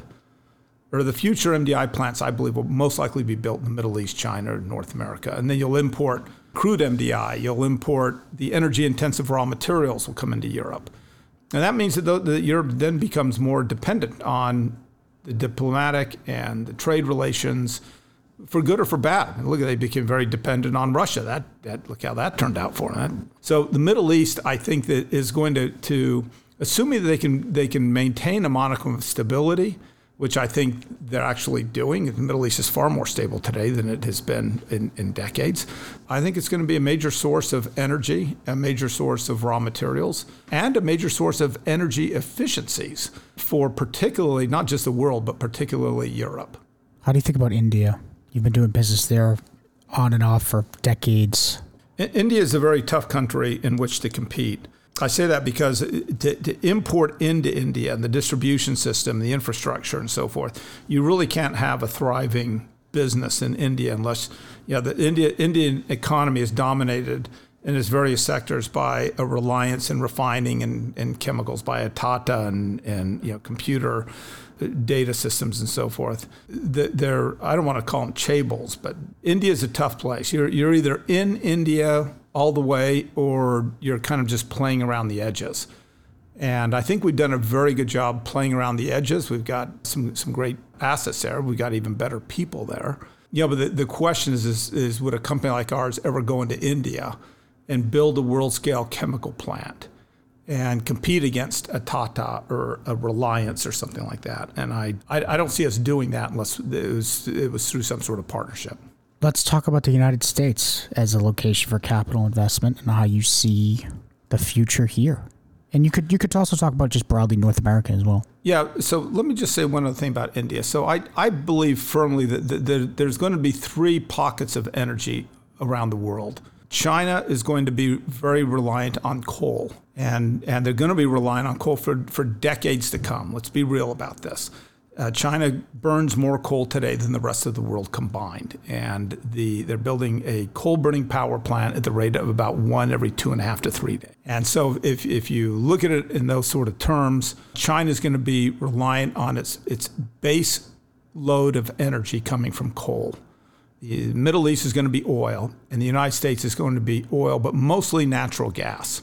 Or the future M D I plants, I believe, will most likely be built in the Middle East, China, or North America. And then you'll import crude M D I. You'll import the energy-intensive raw materials will come into Europe. And that means that, the, that Europe then becomes more dependent on the diplomatic and the trade relations, for good or for bad. And look, they became very dependent on Russia. That, that look how that turned out for them. So the Middle East, I think, that is going to, to assuming that they can they can maintain a modicum of stability, which I think they're actually doing. The Middle East is far more stable today than it has been in, in decades. I think it's going to be a major source of energy, a major source of raw materials, and a major source of energy efficiencies for particularly, not just the world, but particularly Europe. How do you think about India? You've been doing business there on and off for decades. India is a very tough country in which to compete. I say that because to, to import into India and the distribution system, the infrastructure and so forth, you really can't have a thriving business in India unless, you know, the India, Indian economy is dominated in its various sectors by a reliance in refining and, and chemicals, by a Tata and, and you know, computer data systems and so forth. They're, I don't want to call them chaebols, but India is a tough place. You're, you're either in India all the way, or you're kind of just playing around the edges. And I think we've done a very good job playing around the edges. We've got some some great assets there. We've got even better people there. You know, but the, the question is, is, is would a company like ours ever go into India and build a world-scale chemical plant and compete against a Tata or a Reliance or something like that? And I, I, I don't see us doing that unless it was, it was through some sort of partnership. Let's talk about the United States as a location for capital investment and how you see the future here. And you could you could also talk about just broadly North America as well. Yeah, so let me just say one other thing about India. So I, I believe firmly that, that, that there's going to be three pockets of energy around the world. China is going to be very reliant on coal, and, and they're going to be reliant on coal for, for decades to come. Let's be real about this. Uh, China burns more coal today than the rest of the world combined, and the they're building a coal-burning power plant at the rate of about one every two and a half to three days. And so, if if you look at it in those sort of terms, China is going to be reliant on its its base load of energy coming from coal. The Middle East is going to be oil, and the United States is going to be oil, but mostly natural gas.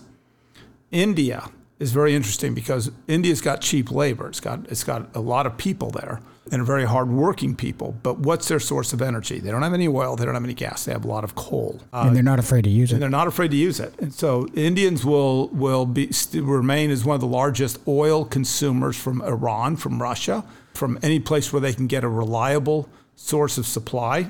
India is very interesting because India's got cheap labor. It's got it's got a lot of people there and very hardworking people. But what's their source of energy? They don't have any oil. They don't have any gas. They have a lot of coal. Uh, and they're not afraid to use it. And they're not afraid to use it. And so Indians will will be st- remain as one of the largest oil consumers from Iran, from Russia, from any place where they can get a reliable source of supply.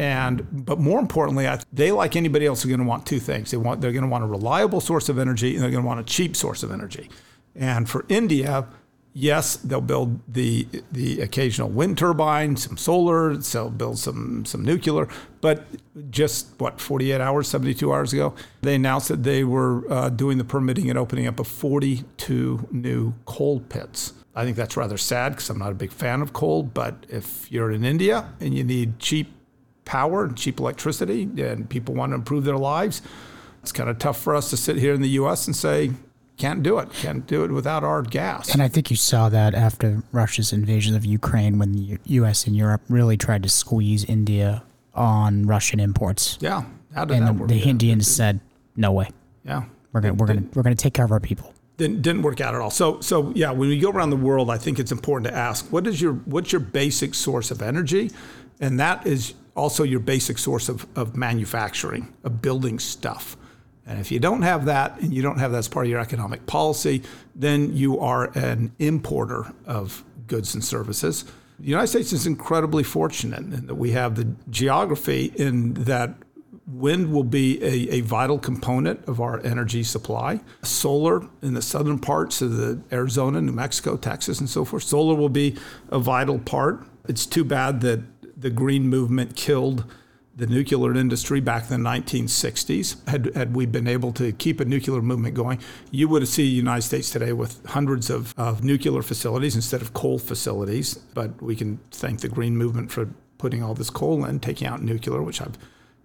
And but more importantly, I, they, like anybody else, are going to want two things. They want they're going to want a reliable source of energy, and they're going to want a cheap source of energy. And for India, yes, they'll build the the occasional wind turbine, some solar, they'll build some some nuclear. But just what forty-eight hours, seventy-two hours ago, they announced that they were uh, doing the permitting and opening up of forty-two new coal pits. I think that's rather sad because I'm not a big fan of coal. But if you're in India and you need cheap power and cheap electricity, and people want to improve their lives, it's kind of tough for us to sit here in the U S and say, can't do it, can't do it without our gas. And I think you saw that after Russia's invasion of Ukraine, when the U S and Europe really tried to squeeze India on Russian imports. Yeah, how did and that the, work? the Yeah. Indians said, "No way. Yeah, we're gonna we're gonna we're gonna take care of our people." Didn't didn't work out at all. So so yeah, when we go around the world, I think it's important to ask, what is your what's your basic source of energy, and that is also your basic source of, of manufacturing, of building stuff. And if you don't have that, and you don't have that as part of your economic policy, then you are an importer of goods and services. The United States is incredibly fortunate in that we have the geography in that wind will be a, a vital component of our energy supply. Solar in the southern parts of the Arizona, New Mexico, Texas, and so forth, solar will be a vital part. It's too bad that the green movement killed the nuclear industry back in the nineteen sixties. Had, had we been able to keep a nuclear movement going, you would have seen the United States today with hundreds of, of nuclear facilities instead of coal facilities. But we can thank the green movement for putting all this coal in, taking out nuclear, which I've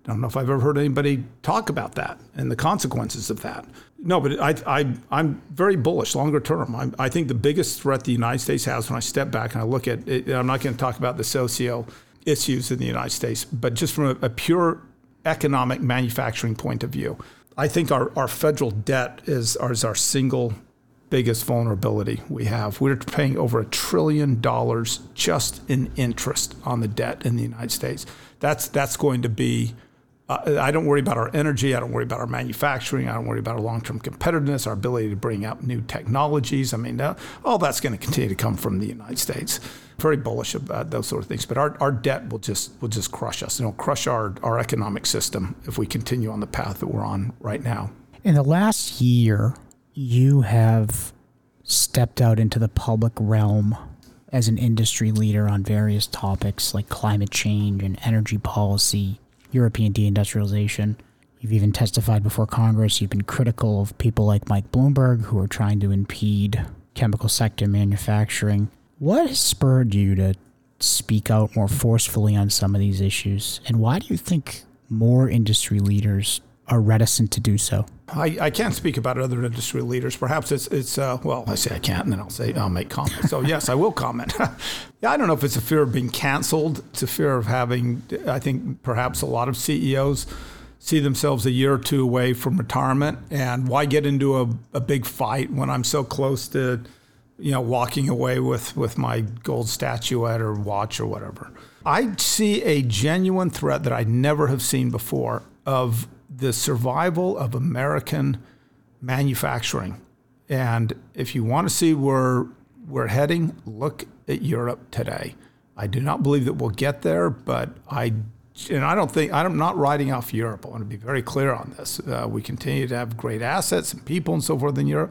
I don't know if I've ever heard anybody talk about that and the consequences of that. No, but I, I, I'm very bullish longer term. I'm, I think the biggest threat the United States has, when I step back and I look at it, I'm not going to talk about the socio issues in the United States, but just from a, a pure economic manufacturing point of view, I think our, our federal debt is, is our single biggest vulnerability we have. We're paying over a trillion dollars just in interest on the debt in the United States. That's that's going to be, uh, I don't worry about our energy, I don't worry about our manufacturing, I don't worry about our long-term competitiveness, our ability to bring out new technologies. I mean, uh, all that's going to continue to come from the United States. Very bullish about those sort of things. But our, our debt will just will just crush us. It'll crush our, our economic system if we continue on the path that we're on right now. In the last year, you have stepped out into the public realm as an industry leader on various topics like climate change and energy policy, European deindustrialization. You've even testified before Congress. You've been critical of people like Mike Bloomberg who are trying to impede chemical sector manufacturing. What has spurred you to speak out more forcefully on some of these issues? And why do you think more industry leaders are reticent to do so? I, I can't speak about other industry leaders. Perhaps it's, it's uh, well, I say I can't, and then I'll say I'll make comments. So yes, I will comment. Yeah, I don't know if it's a fear of being canceled. It's a fear of having, I think perhaps a lot of C E Os see themselves a year or two away from retirement. And why get into a, a big fight when I'm so close to, you know, walking away with, with my gold statuette or watch or whatever? I see a genuine threat that I never have seen before of the survival of American manufacturing. And if you want to see where we're heading, look at Europe today. I do not believe that we'll get there, but I, and I don't think, I'm not writing off Europe. I want to be very clear on this. Uh, we continue to have great assets and people and so forth in Europe.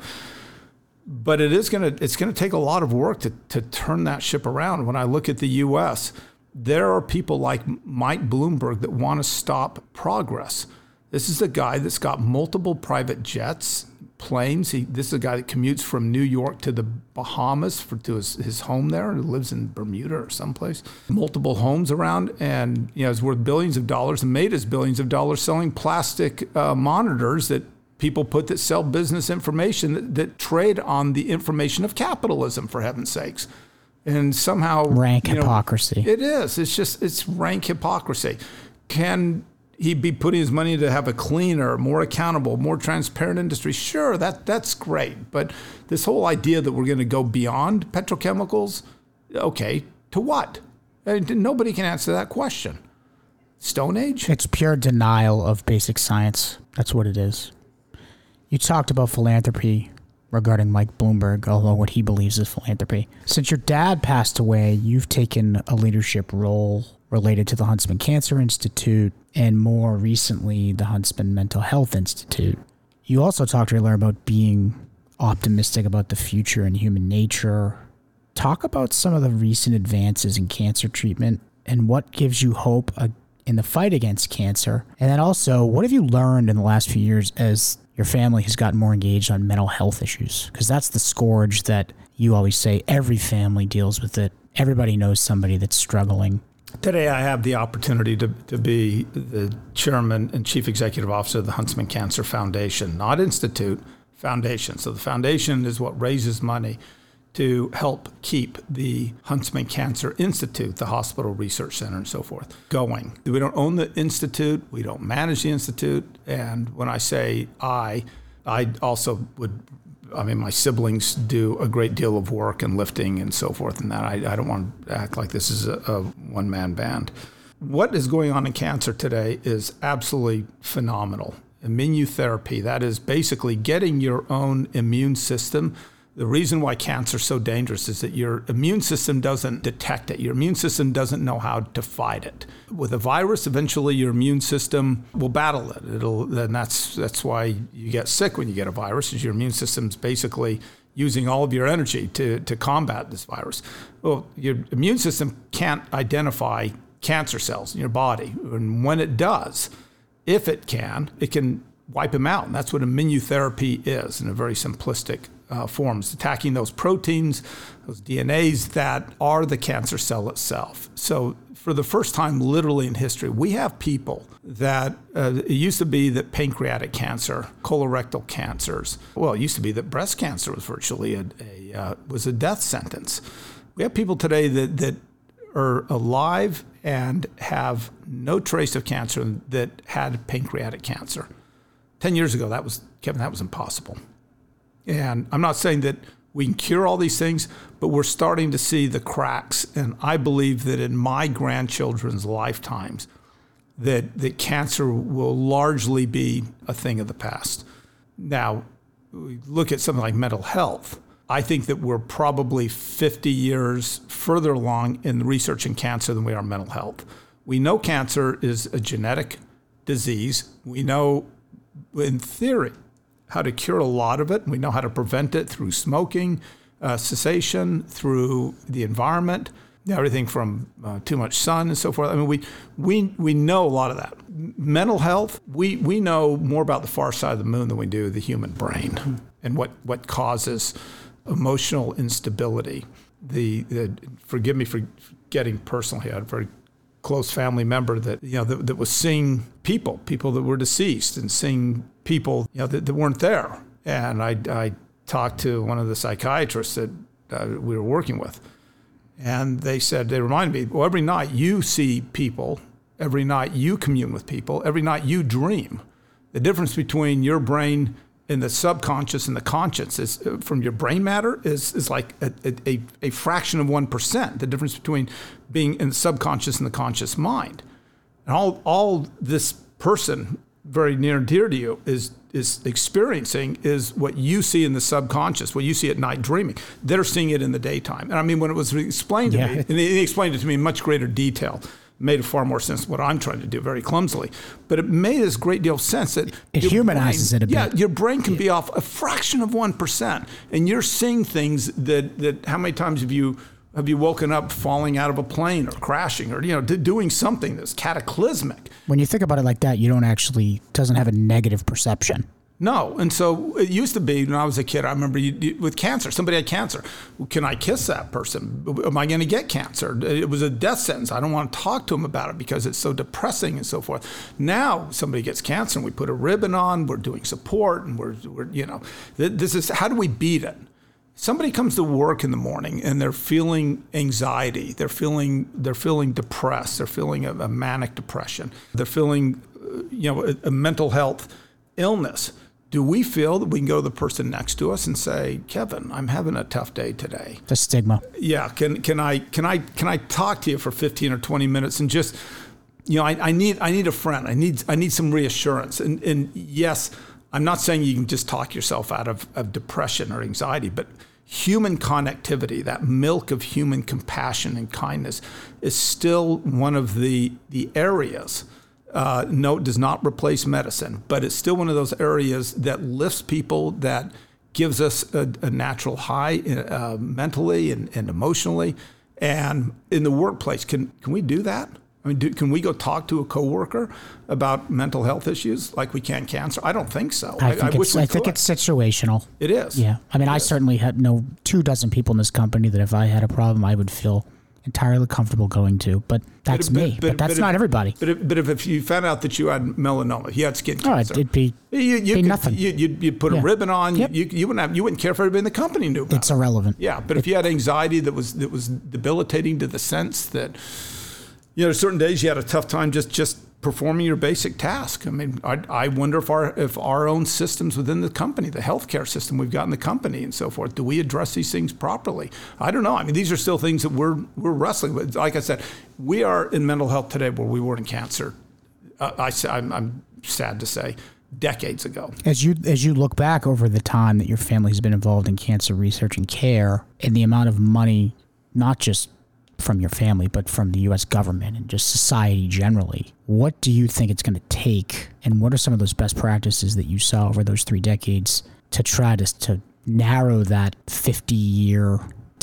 But it is going to, it's going to take a lot of work to, to turn that ship around. When I look at the U S, there are people like Mike Bloomberg that want to stop progress. This is a guy that's got multiple private jets, planes. He, this is a guy that commutes from New York to the Bahamas for to his, his home there. He lives in Bermuda or someplace. Multiple homes around, and you know, is worth billions of dollars and made his billions of dollars selling plastic uh, monitors that people put that sell business information that, that trade on the information of capitalism, for heaven's sakes. And somehow rank you know, hypocrisy. It is. It's just it's rank hypocrisy. Can he'd be putting his money to have a cleaner, more accountable, more transparent industry? Sure, that that's great. But this whole idea that we're going to go beyond petrochemicals, okay, to what? And nobody can answer that question. Stone Age? It's pure denial of basic science. That's what it is. You talked about philanthropy regarding Mike Bloomberg, although what he believes is philanthropy. Since your dad passed away, you've taken a leadership role related to the Huntsman Cancer Institute and more recently the Huntsman Mental Health Institute. You also talked earlier about being optimistic about the future and human nature. Talk about some of the recent advances in cancer treatment and what gives you hope in the fight against cancer. And then also, what have you learned in the last few years as your family has gotten more engaged on mental health issues? Because that's the scourge that you always say every family deals with it. Everybody knows somebody that's struggling. Today, I have the opportunity to, to be the chairman and chief executive officer of the Huntsman Cancer Foundation, not institute, foundation. So the foundation is what raises money to help keep the Huntsman Cancer Institute, the hospital research center and so forth, going. We don't own the institute. We don't manage the institute. And when I say I, I also would, I mean, my siblings do a great deal of work and lifting and so forth and that. I, I don't want to act like this is a, a one-man band. What is going on in cancer today is absolutely phenomenal. Immunotherapy, that is basically getting your own immune system. The reason why cancer is so dangerous is that your immune system doesn't detect it. Your immune system doesn't know how to fight it. With a virus, eventually your immune system will battle it. It'll, and that's that's why you get sick when you get a virus, is your immune system's basically using all of your energy to, to combat this virus. Well, your immune system can't identify cancer cells in your body. And when it does, if it can, it can wipe them out. And that's what immunotherapy is in a very simplistic uh, form. It's attacking those proteins, those D N As that are the cancer cell itself. So for the first time literally in history, we have people that, uh, it used to be that pancreatic cancer, colorectal cancers, well, it used to be that breast cancer was virtually a, a uh, was a death sentence. We have people today that, that are alive and have no trace of cancer that had pancreatic cancer. Ten years ago, that was, Kevin, that was impossible. And I'm not saying that we can cure all these things, but we're starting to see the cracks. And I believe that in my grandchildren's lifetimes, that, that cancer will largely be a thing of the past. Now, we look at something like mental health. I think that we're probably fifty years further along in research in cancer than we are in mental health. We know cancer is a genetic disease. We know, in theory, how to cure a lot of it. We know how to prevent it through smoking, uh, cessation, through the environment, everything from uh, too much sun and so forth. I mean, we we we know a lot of that. Mental health, we we know more about the far side of the moon than we do the human brain and what, what causes emotional instability. The, the forgive me for getting personal here. I had a very close family member that you know that, that was seeing people, people that were deceased, and seeing people you know that, that weren't there. And I, I talked to one of the psychiatrists that uh, we were working with, and they said they reminded me, well, every night you see people, every night you commune with people, every night you dream. The difference between your brain and the subconscious and the conscious is uh, from your brain matter is is like a, a, a fraction of one percent. The difference between being in the subconscious and the conscious mind, and all all this person very near and dear to you is is experiencing is what you see in the subconscious, what you see at night dreaming. They're seeing it in the daytime. And I mean, when it was explained to yeah. me, and he explained it to me in much greater detail, made far more sense than what I'm trying to do very clumsily. But it made this great deal of sense that it humanizes brain, it a bit. Yeah, your brain can be off a fraction of one percent, and you're seeing things that that. How many times have you have you woken up falling out of a plane or crashing or you know d- doing something that's cataclysmic? When you think about it like that, you don't actually doesn't have a negative perception. No, and so it used to be when I was a kid. I remember you, you, with cancer, somebody had cancer. Can I kiss that person? Am I going to get cancer? It was a death sentence. I don't want to talk to them about it because it's so depressing and so forth. Now somebody gets cancer and we put a ribbon on. We're doing support and we're, we're you know, this is how do we beat it? Somebody comes to work in the morning and they're feeling anxiety. They're feeling they're feeling depressed. They're feeling a, a manic depression. They're feeling, you know, a, a mental health illness. Do we feel that we can go to the person next to us and say, Kevin, I'm having a tough day today? The stigma. Yeah. Can can I can I can I talk to you for fifteen or twenty minutes and just, you know, I, I need I need a friend. I need I need some reassurance. And and yes, I'm not saying you can just talk yourself out of, of depression or anxiety, but human connectivity, that milk of human compassion and kindness, is still one of the the areas. Uh, no, it does not replace medicine, but it's still one of those areas that lifts people, that gives us a, a natural high uh, mentally and, and emotionally. And in the workplace, can can we do that? I mean, do, can we go talk to a coworker about mental health issues like we can cancer? I don't think so. I think, I, I it's, I think it's situational. It is. Yeah. I mean, it I is. certainly had no two dozen people in this company that if I had a problem, I would feel entirely comfortable going to, but that's but, but, me. But, but that's but not if, everybody. But if, but if, if you found out that you had melanoma, you had skin cancer, oh, it'd be, you, you be could, nothing. You, you'd, you'd put yeah. a ribbon on. Yep. You, you wouldn't have, you wouldn't care if everybody in the company knew about it's it. It's irrelevant. Yeah, but it, if you had anxiety that was that was debilitating to the sense that, you know, certain days you had a tough time just just performing your basic task. I mean, I, I wonder if our if our own systems within the company, the healthcare system we've got in the company and so forth, do we address these things properly? I don't know. I mean, these are still things that we're we're wrestling with. Like I said, we are in mental health today where we weren't in cancer. Uh, I, I'm, I'm sad to say, decades ago. As you as you look back over the time that your family has been involved in cancer research and care, and the amount of money, not just from your family, but from the U S government and just society generally, what do you think it's going to take, and what are some of those best practices that you saw over those three decades to try to, to narrow that fifty-year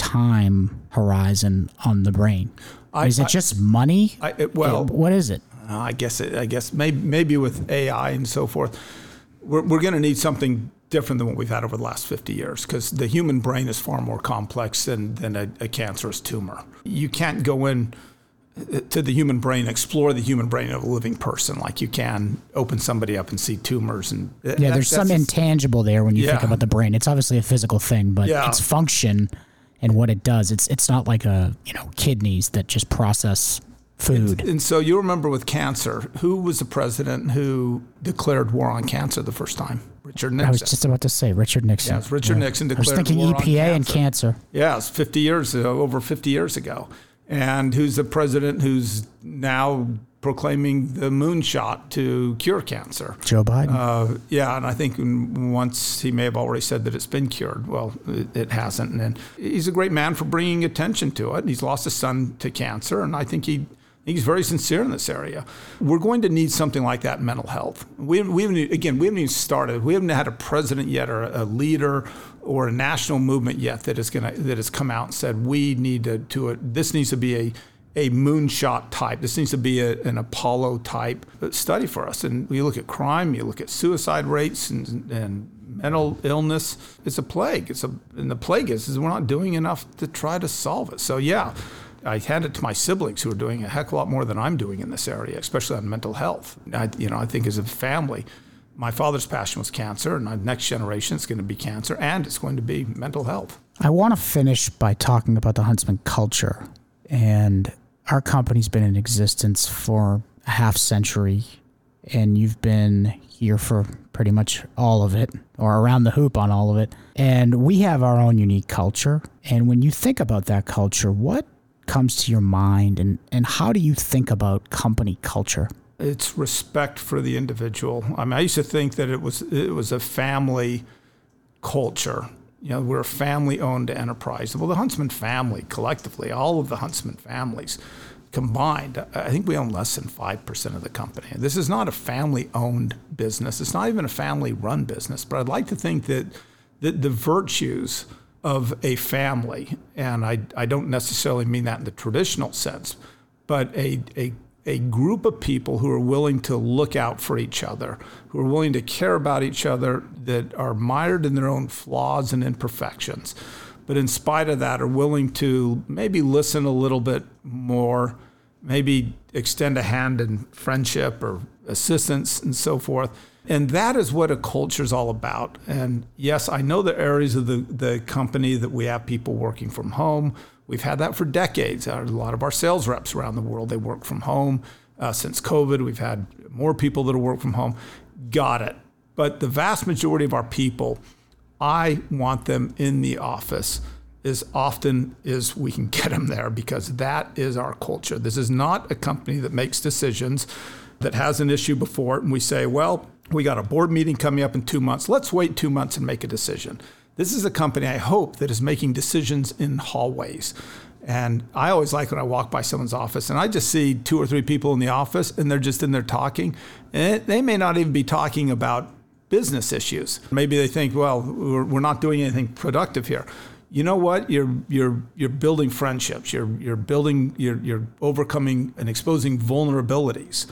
time horizon on the brain? I, is it I, just money? I, it, well, what is it? Uh, I guess it, I guess maybe maybe with A I and so forth. we're, we're going to need something different than what we've had over the last fifty years, because the human brain is far more complex than, than a, a cancerous tumor. You can't go in to the human brain, explore the human brain of a living person like you can open somebody up and see tumors. And yeah, that, there's some intangible there when you yeah. think about the brain. It's obviously a physical thing, but yeah. its function and what it does, it's it's not like a you know kidneys that just process food. And, and so you remember with cancer, who was the president who declared war on cancer the first time? Richard Nixon. I was just about to say Richard Nixon. Yes, Richard yeah. Nixon declared war I was thinking war E P A on and cancer. Yeah, it's fifty years ago, over fifty years ago. And who's the president who's now proclaiming the moonshot to cure cancer? Joe Biden. Uh, yeah, and I think once he may have already said that it's been cured. Well, it, it hasn't. And he's a great man for bringing attention to it. He's lost a son to cancer, and I think he he's very sincere in this area. We're going to need something like that in mental health. We, we haven't, again, we haven't even started. We haven't had a president yet or a leader or a national movement yet that is going to that has come out and said we need to do it. This needs to be a a moonshot type. This needs to be a, an Apollo type study for us. And you look at crime, you look at suicide rates and, and mental illness. It's a plague. It's a and the plague is, is we're not doing enough to try to solve it. So yeah, I hand it to my siblings who are doing a heck of a lot more than I'm doing in this area, especially on mental health. I, you know, I think as a family, my father's passion was cancer, and the next generation is going to be cancer, and it's going to be mental health. I want to finish by talking about the Huntsman culture. And our company's been in existence for a half century, and you've been here for pretty much all of it, or around the hoop on all of it. And we have our own unique culture. And when you think about that culture, what comes to your mind, and, and how do you think about company culture? It's respect for the individual. I mean, I used to think that it was it was a family culture. You know, we're a family-owned enterprise. Well, the Huntsman family, collectively, all of the Huntsman families combined, I think we own less than five percent of the company. This is not a family-owned business. It's not even a family-run business. But I'd like to think that the, the virtues of a family, and I, I don't necessarily mean that in the traditional sense, but a, a a group of people who are willing to look out for each other, who are willing to care about each other, that are mired in their own flaws and imperfections, but in spite of that are willing to maybe listen a little bit more, maybe extend a hand in friendship or assistance and so forth. And that is what a culture is all about. And yes, I know the areas of the, the company that we have people working from home. We've had that for decades. A lot of our sales reps around the world, they work from home. Uh, since COVID, we've had more people that work from home. Got it. But the vast majority of our people, I want them in the office as often as we can get them there, because that is our culture. This is not a company that makes decisions, that has an issue before it, and we say, well, we got a board meeting coming up in two months. Let's wait two months and make a decision. This is a company, I hope, that is making decisions in hallways. And I always like when I walk by someone's office and I just see two or three people in the office and they're just in there talking. And they may not even be talking about business issues. Maybe they think, well, we're, we're not doing anything productive here. You know what? You're you're you're building friendships. You're you're building. You're you're overcoming and exposing vulnerabilities,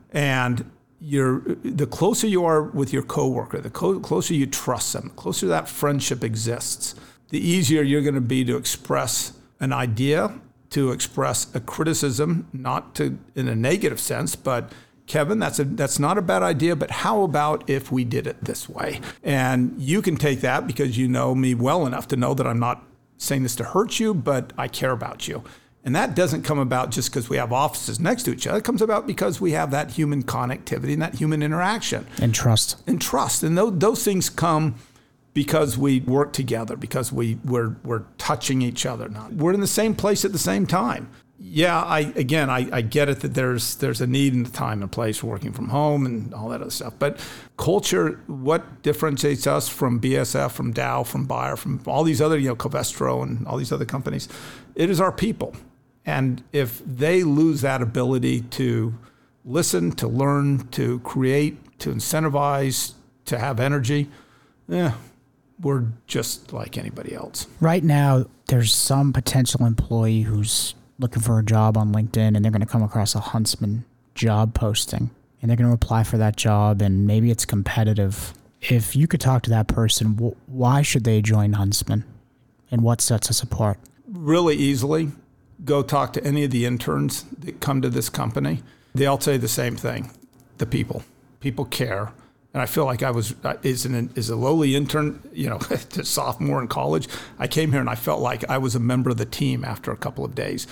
and you're the closer you are with your coworker, the co- closer you trust them, the closer that friendship exists, the easier you're going to be to express an idea, to express a criticism, not to in a negative sense, but Kevin, that's a that's not a bad idea, but how about if we did it this way? And you can take that because you know me well enough to know that I'm not saying this to hurt you, but I care about you. And that doesn't come about just because we have offices next to each other. It comes about because we have that human connectivity and that human interaction. And trust. And trust. And those, those things come because we work together, because we, we're, we're touching each other. Not, we're in the same place at the same time. Yeah, I again, I, I get it that there's there's a need and a time and place for working from home and all that other stuff. But culture, what differentiates us from B S F, from Dow, from Bayer, from all these other, you know, Covestro and all these other companies, it is our people. And if they lose that ability to listen, to learn, to create, to incentivize, to have energy, yeah, we're just like anybody else. Right now, there's some potential employee who's looking for a job on LinkedIn, and they're going to come across a Huntsman job posting, and they're going to apply for that job, and maybe it's competitive, If you could talk to that person, wh- why should they join Huntsman? And what sets us apart? Really easily, go talk to any of the interns that come to this company. They all say the same thing, the people. People care. And I feel like I was, as, an, as a lowly intern, you know, to sophomore in college, I came here and I felt like I was a member of the team after a couple of days.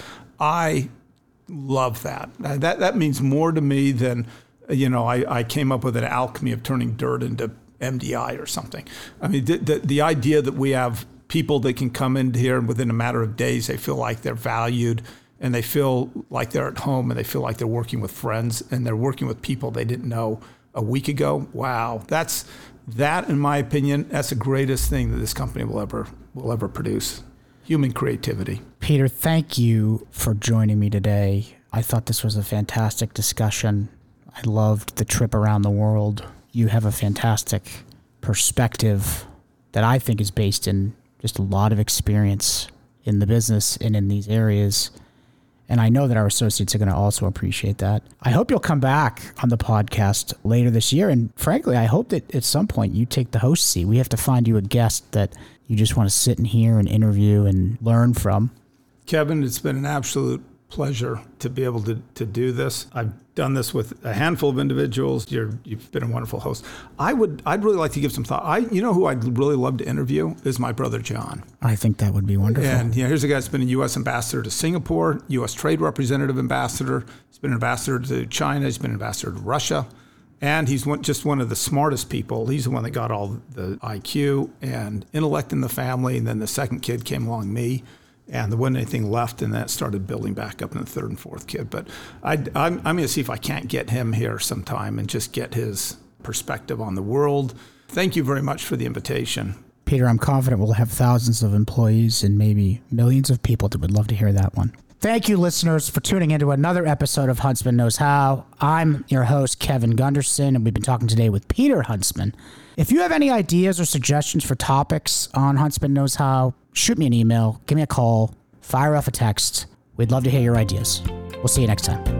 I love that. That that means more to me than, you know, I, I came up with an alchemy of turning dirt into M D I or something. I mean, the, the, the idea that we have people that can come in here and within a matter of days, they feel like they're valued and they feel like they're at home and they feel like they're working with friends and they're working with people they didn't know a week ago. Wow. That's, that, in my opinion, that's the greatest thing that this company will ever, will ever produce. Human creativity. Peter, thank you for joining me today. I thought this was a fantastic discussion. I loved the trip around the world. You have a fantastic perspective that I think is based in just a lot of experience in the business and in these areas. And I know that our associates are going to also appreciate that. I hope you'll come back on the podcast later this year. And frankly, I hope that at some point you take the host seat. We have to find you a guest that you just want to sit in here and interview and learn from. Kevin, it's been an absolute pleasure to be able to, to do this. I've done this with a handful of individuals. You're, you've been a wonderful host. I would, I'd really like to give some thought. I, you know who I'd really love to interview is my brother, John. I think that would be wonderful. And you know, here's a guy that's been a U S ambassador to Singapore, U S Trade Representative ambassador. He's been an ambassador to China. He's been an ambassador to Russia. And he's one, just one of the smartest people. He's the one that got all the I Q and intellect in the family. And then the second kid came along, me. And there wasn't anything left, and that started building back up in the third and fourth kid. But I'd, I'm, I'm going to see if I can't get him here sometime and just get his perspective on the world. Thank you very much for the invitation. Peter, I'm confident we'll have thousands of employees and maybe millions of people that would love to hear that one. Thank you, listeners, for tuning into another episode of Huntsman Knows How. I'm your host, Kevin Gunderson, and we've been talking today with Peter Huntsman. If you have any ideas or suggestions for topics on Huntsman Knows How, shoot me an email, give me a call, fire off a text. We'd love to hear your ideas. We'll see you next time.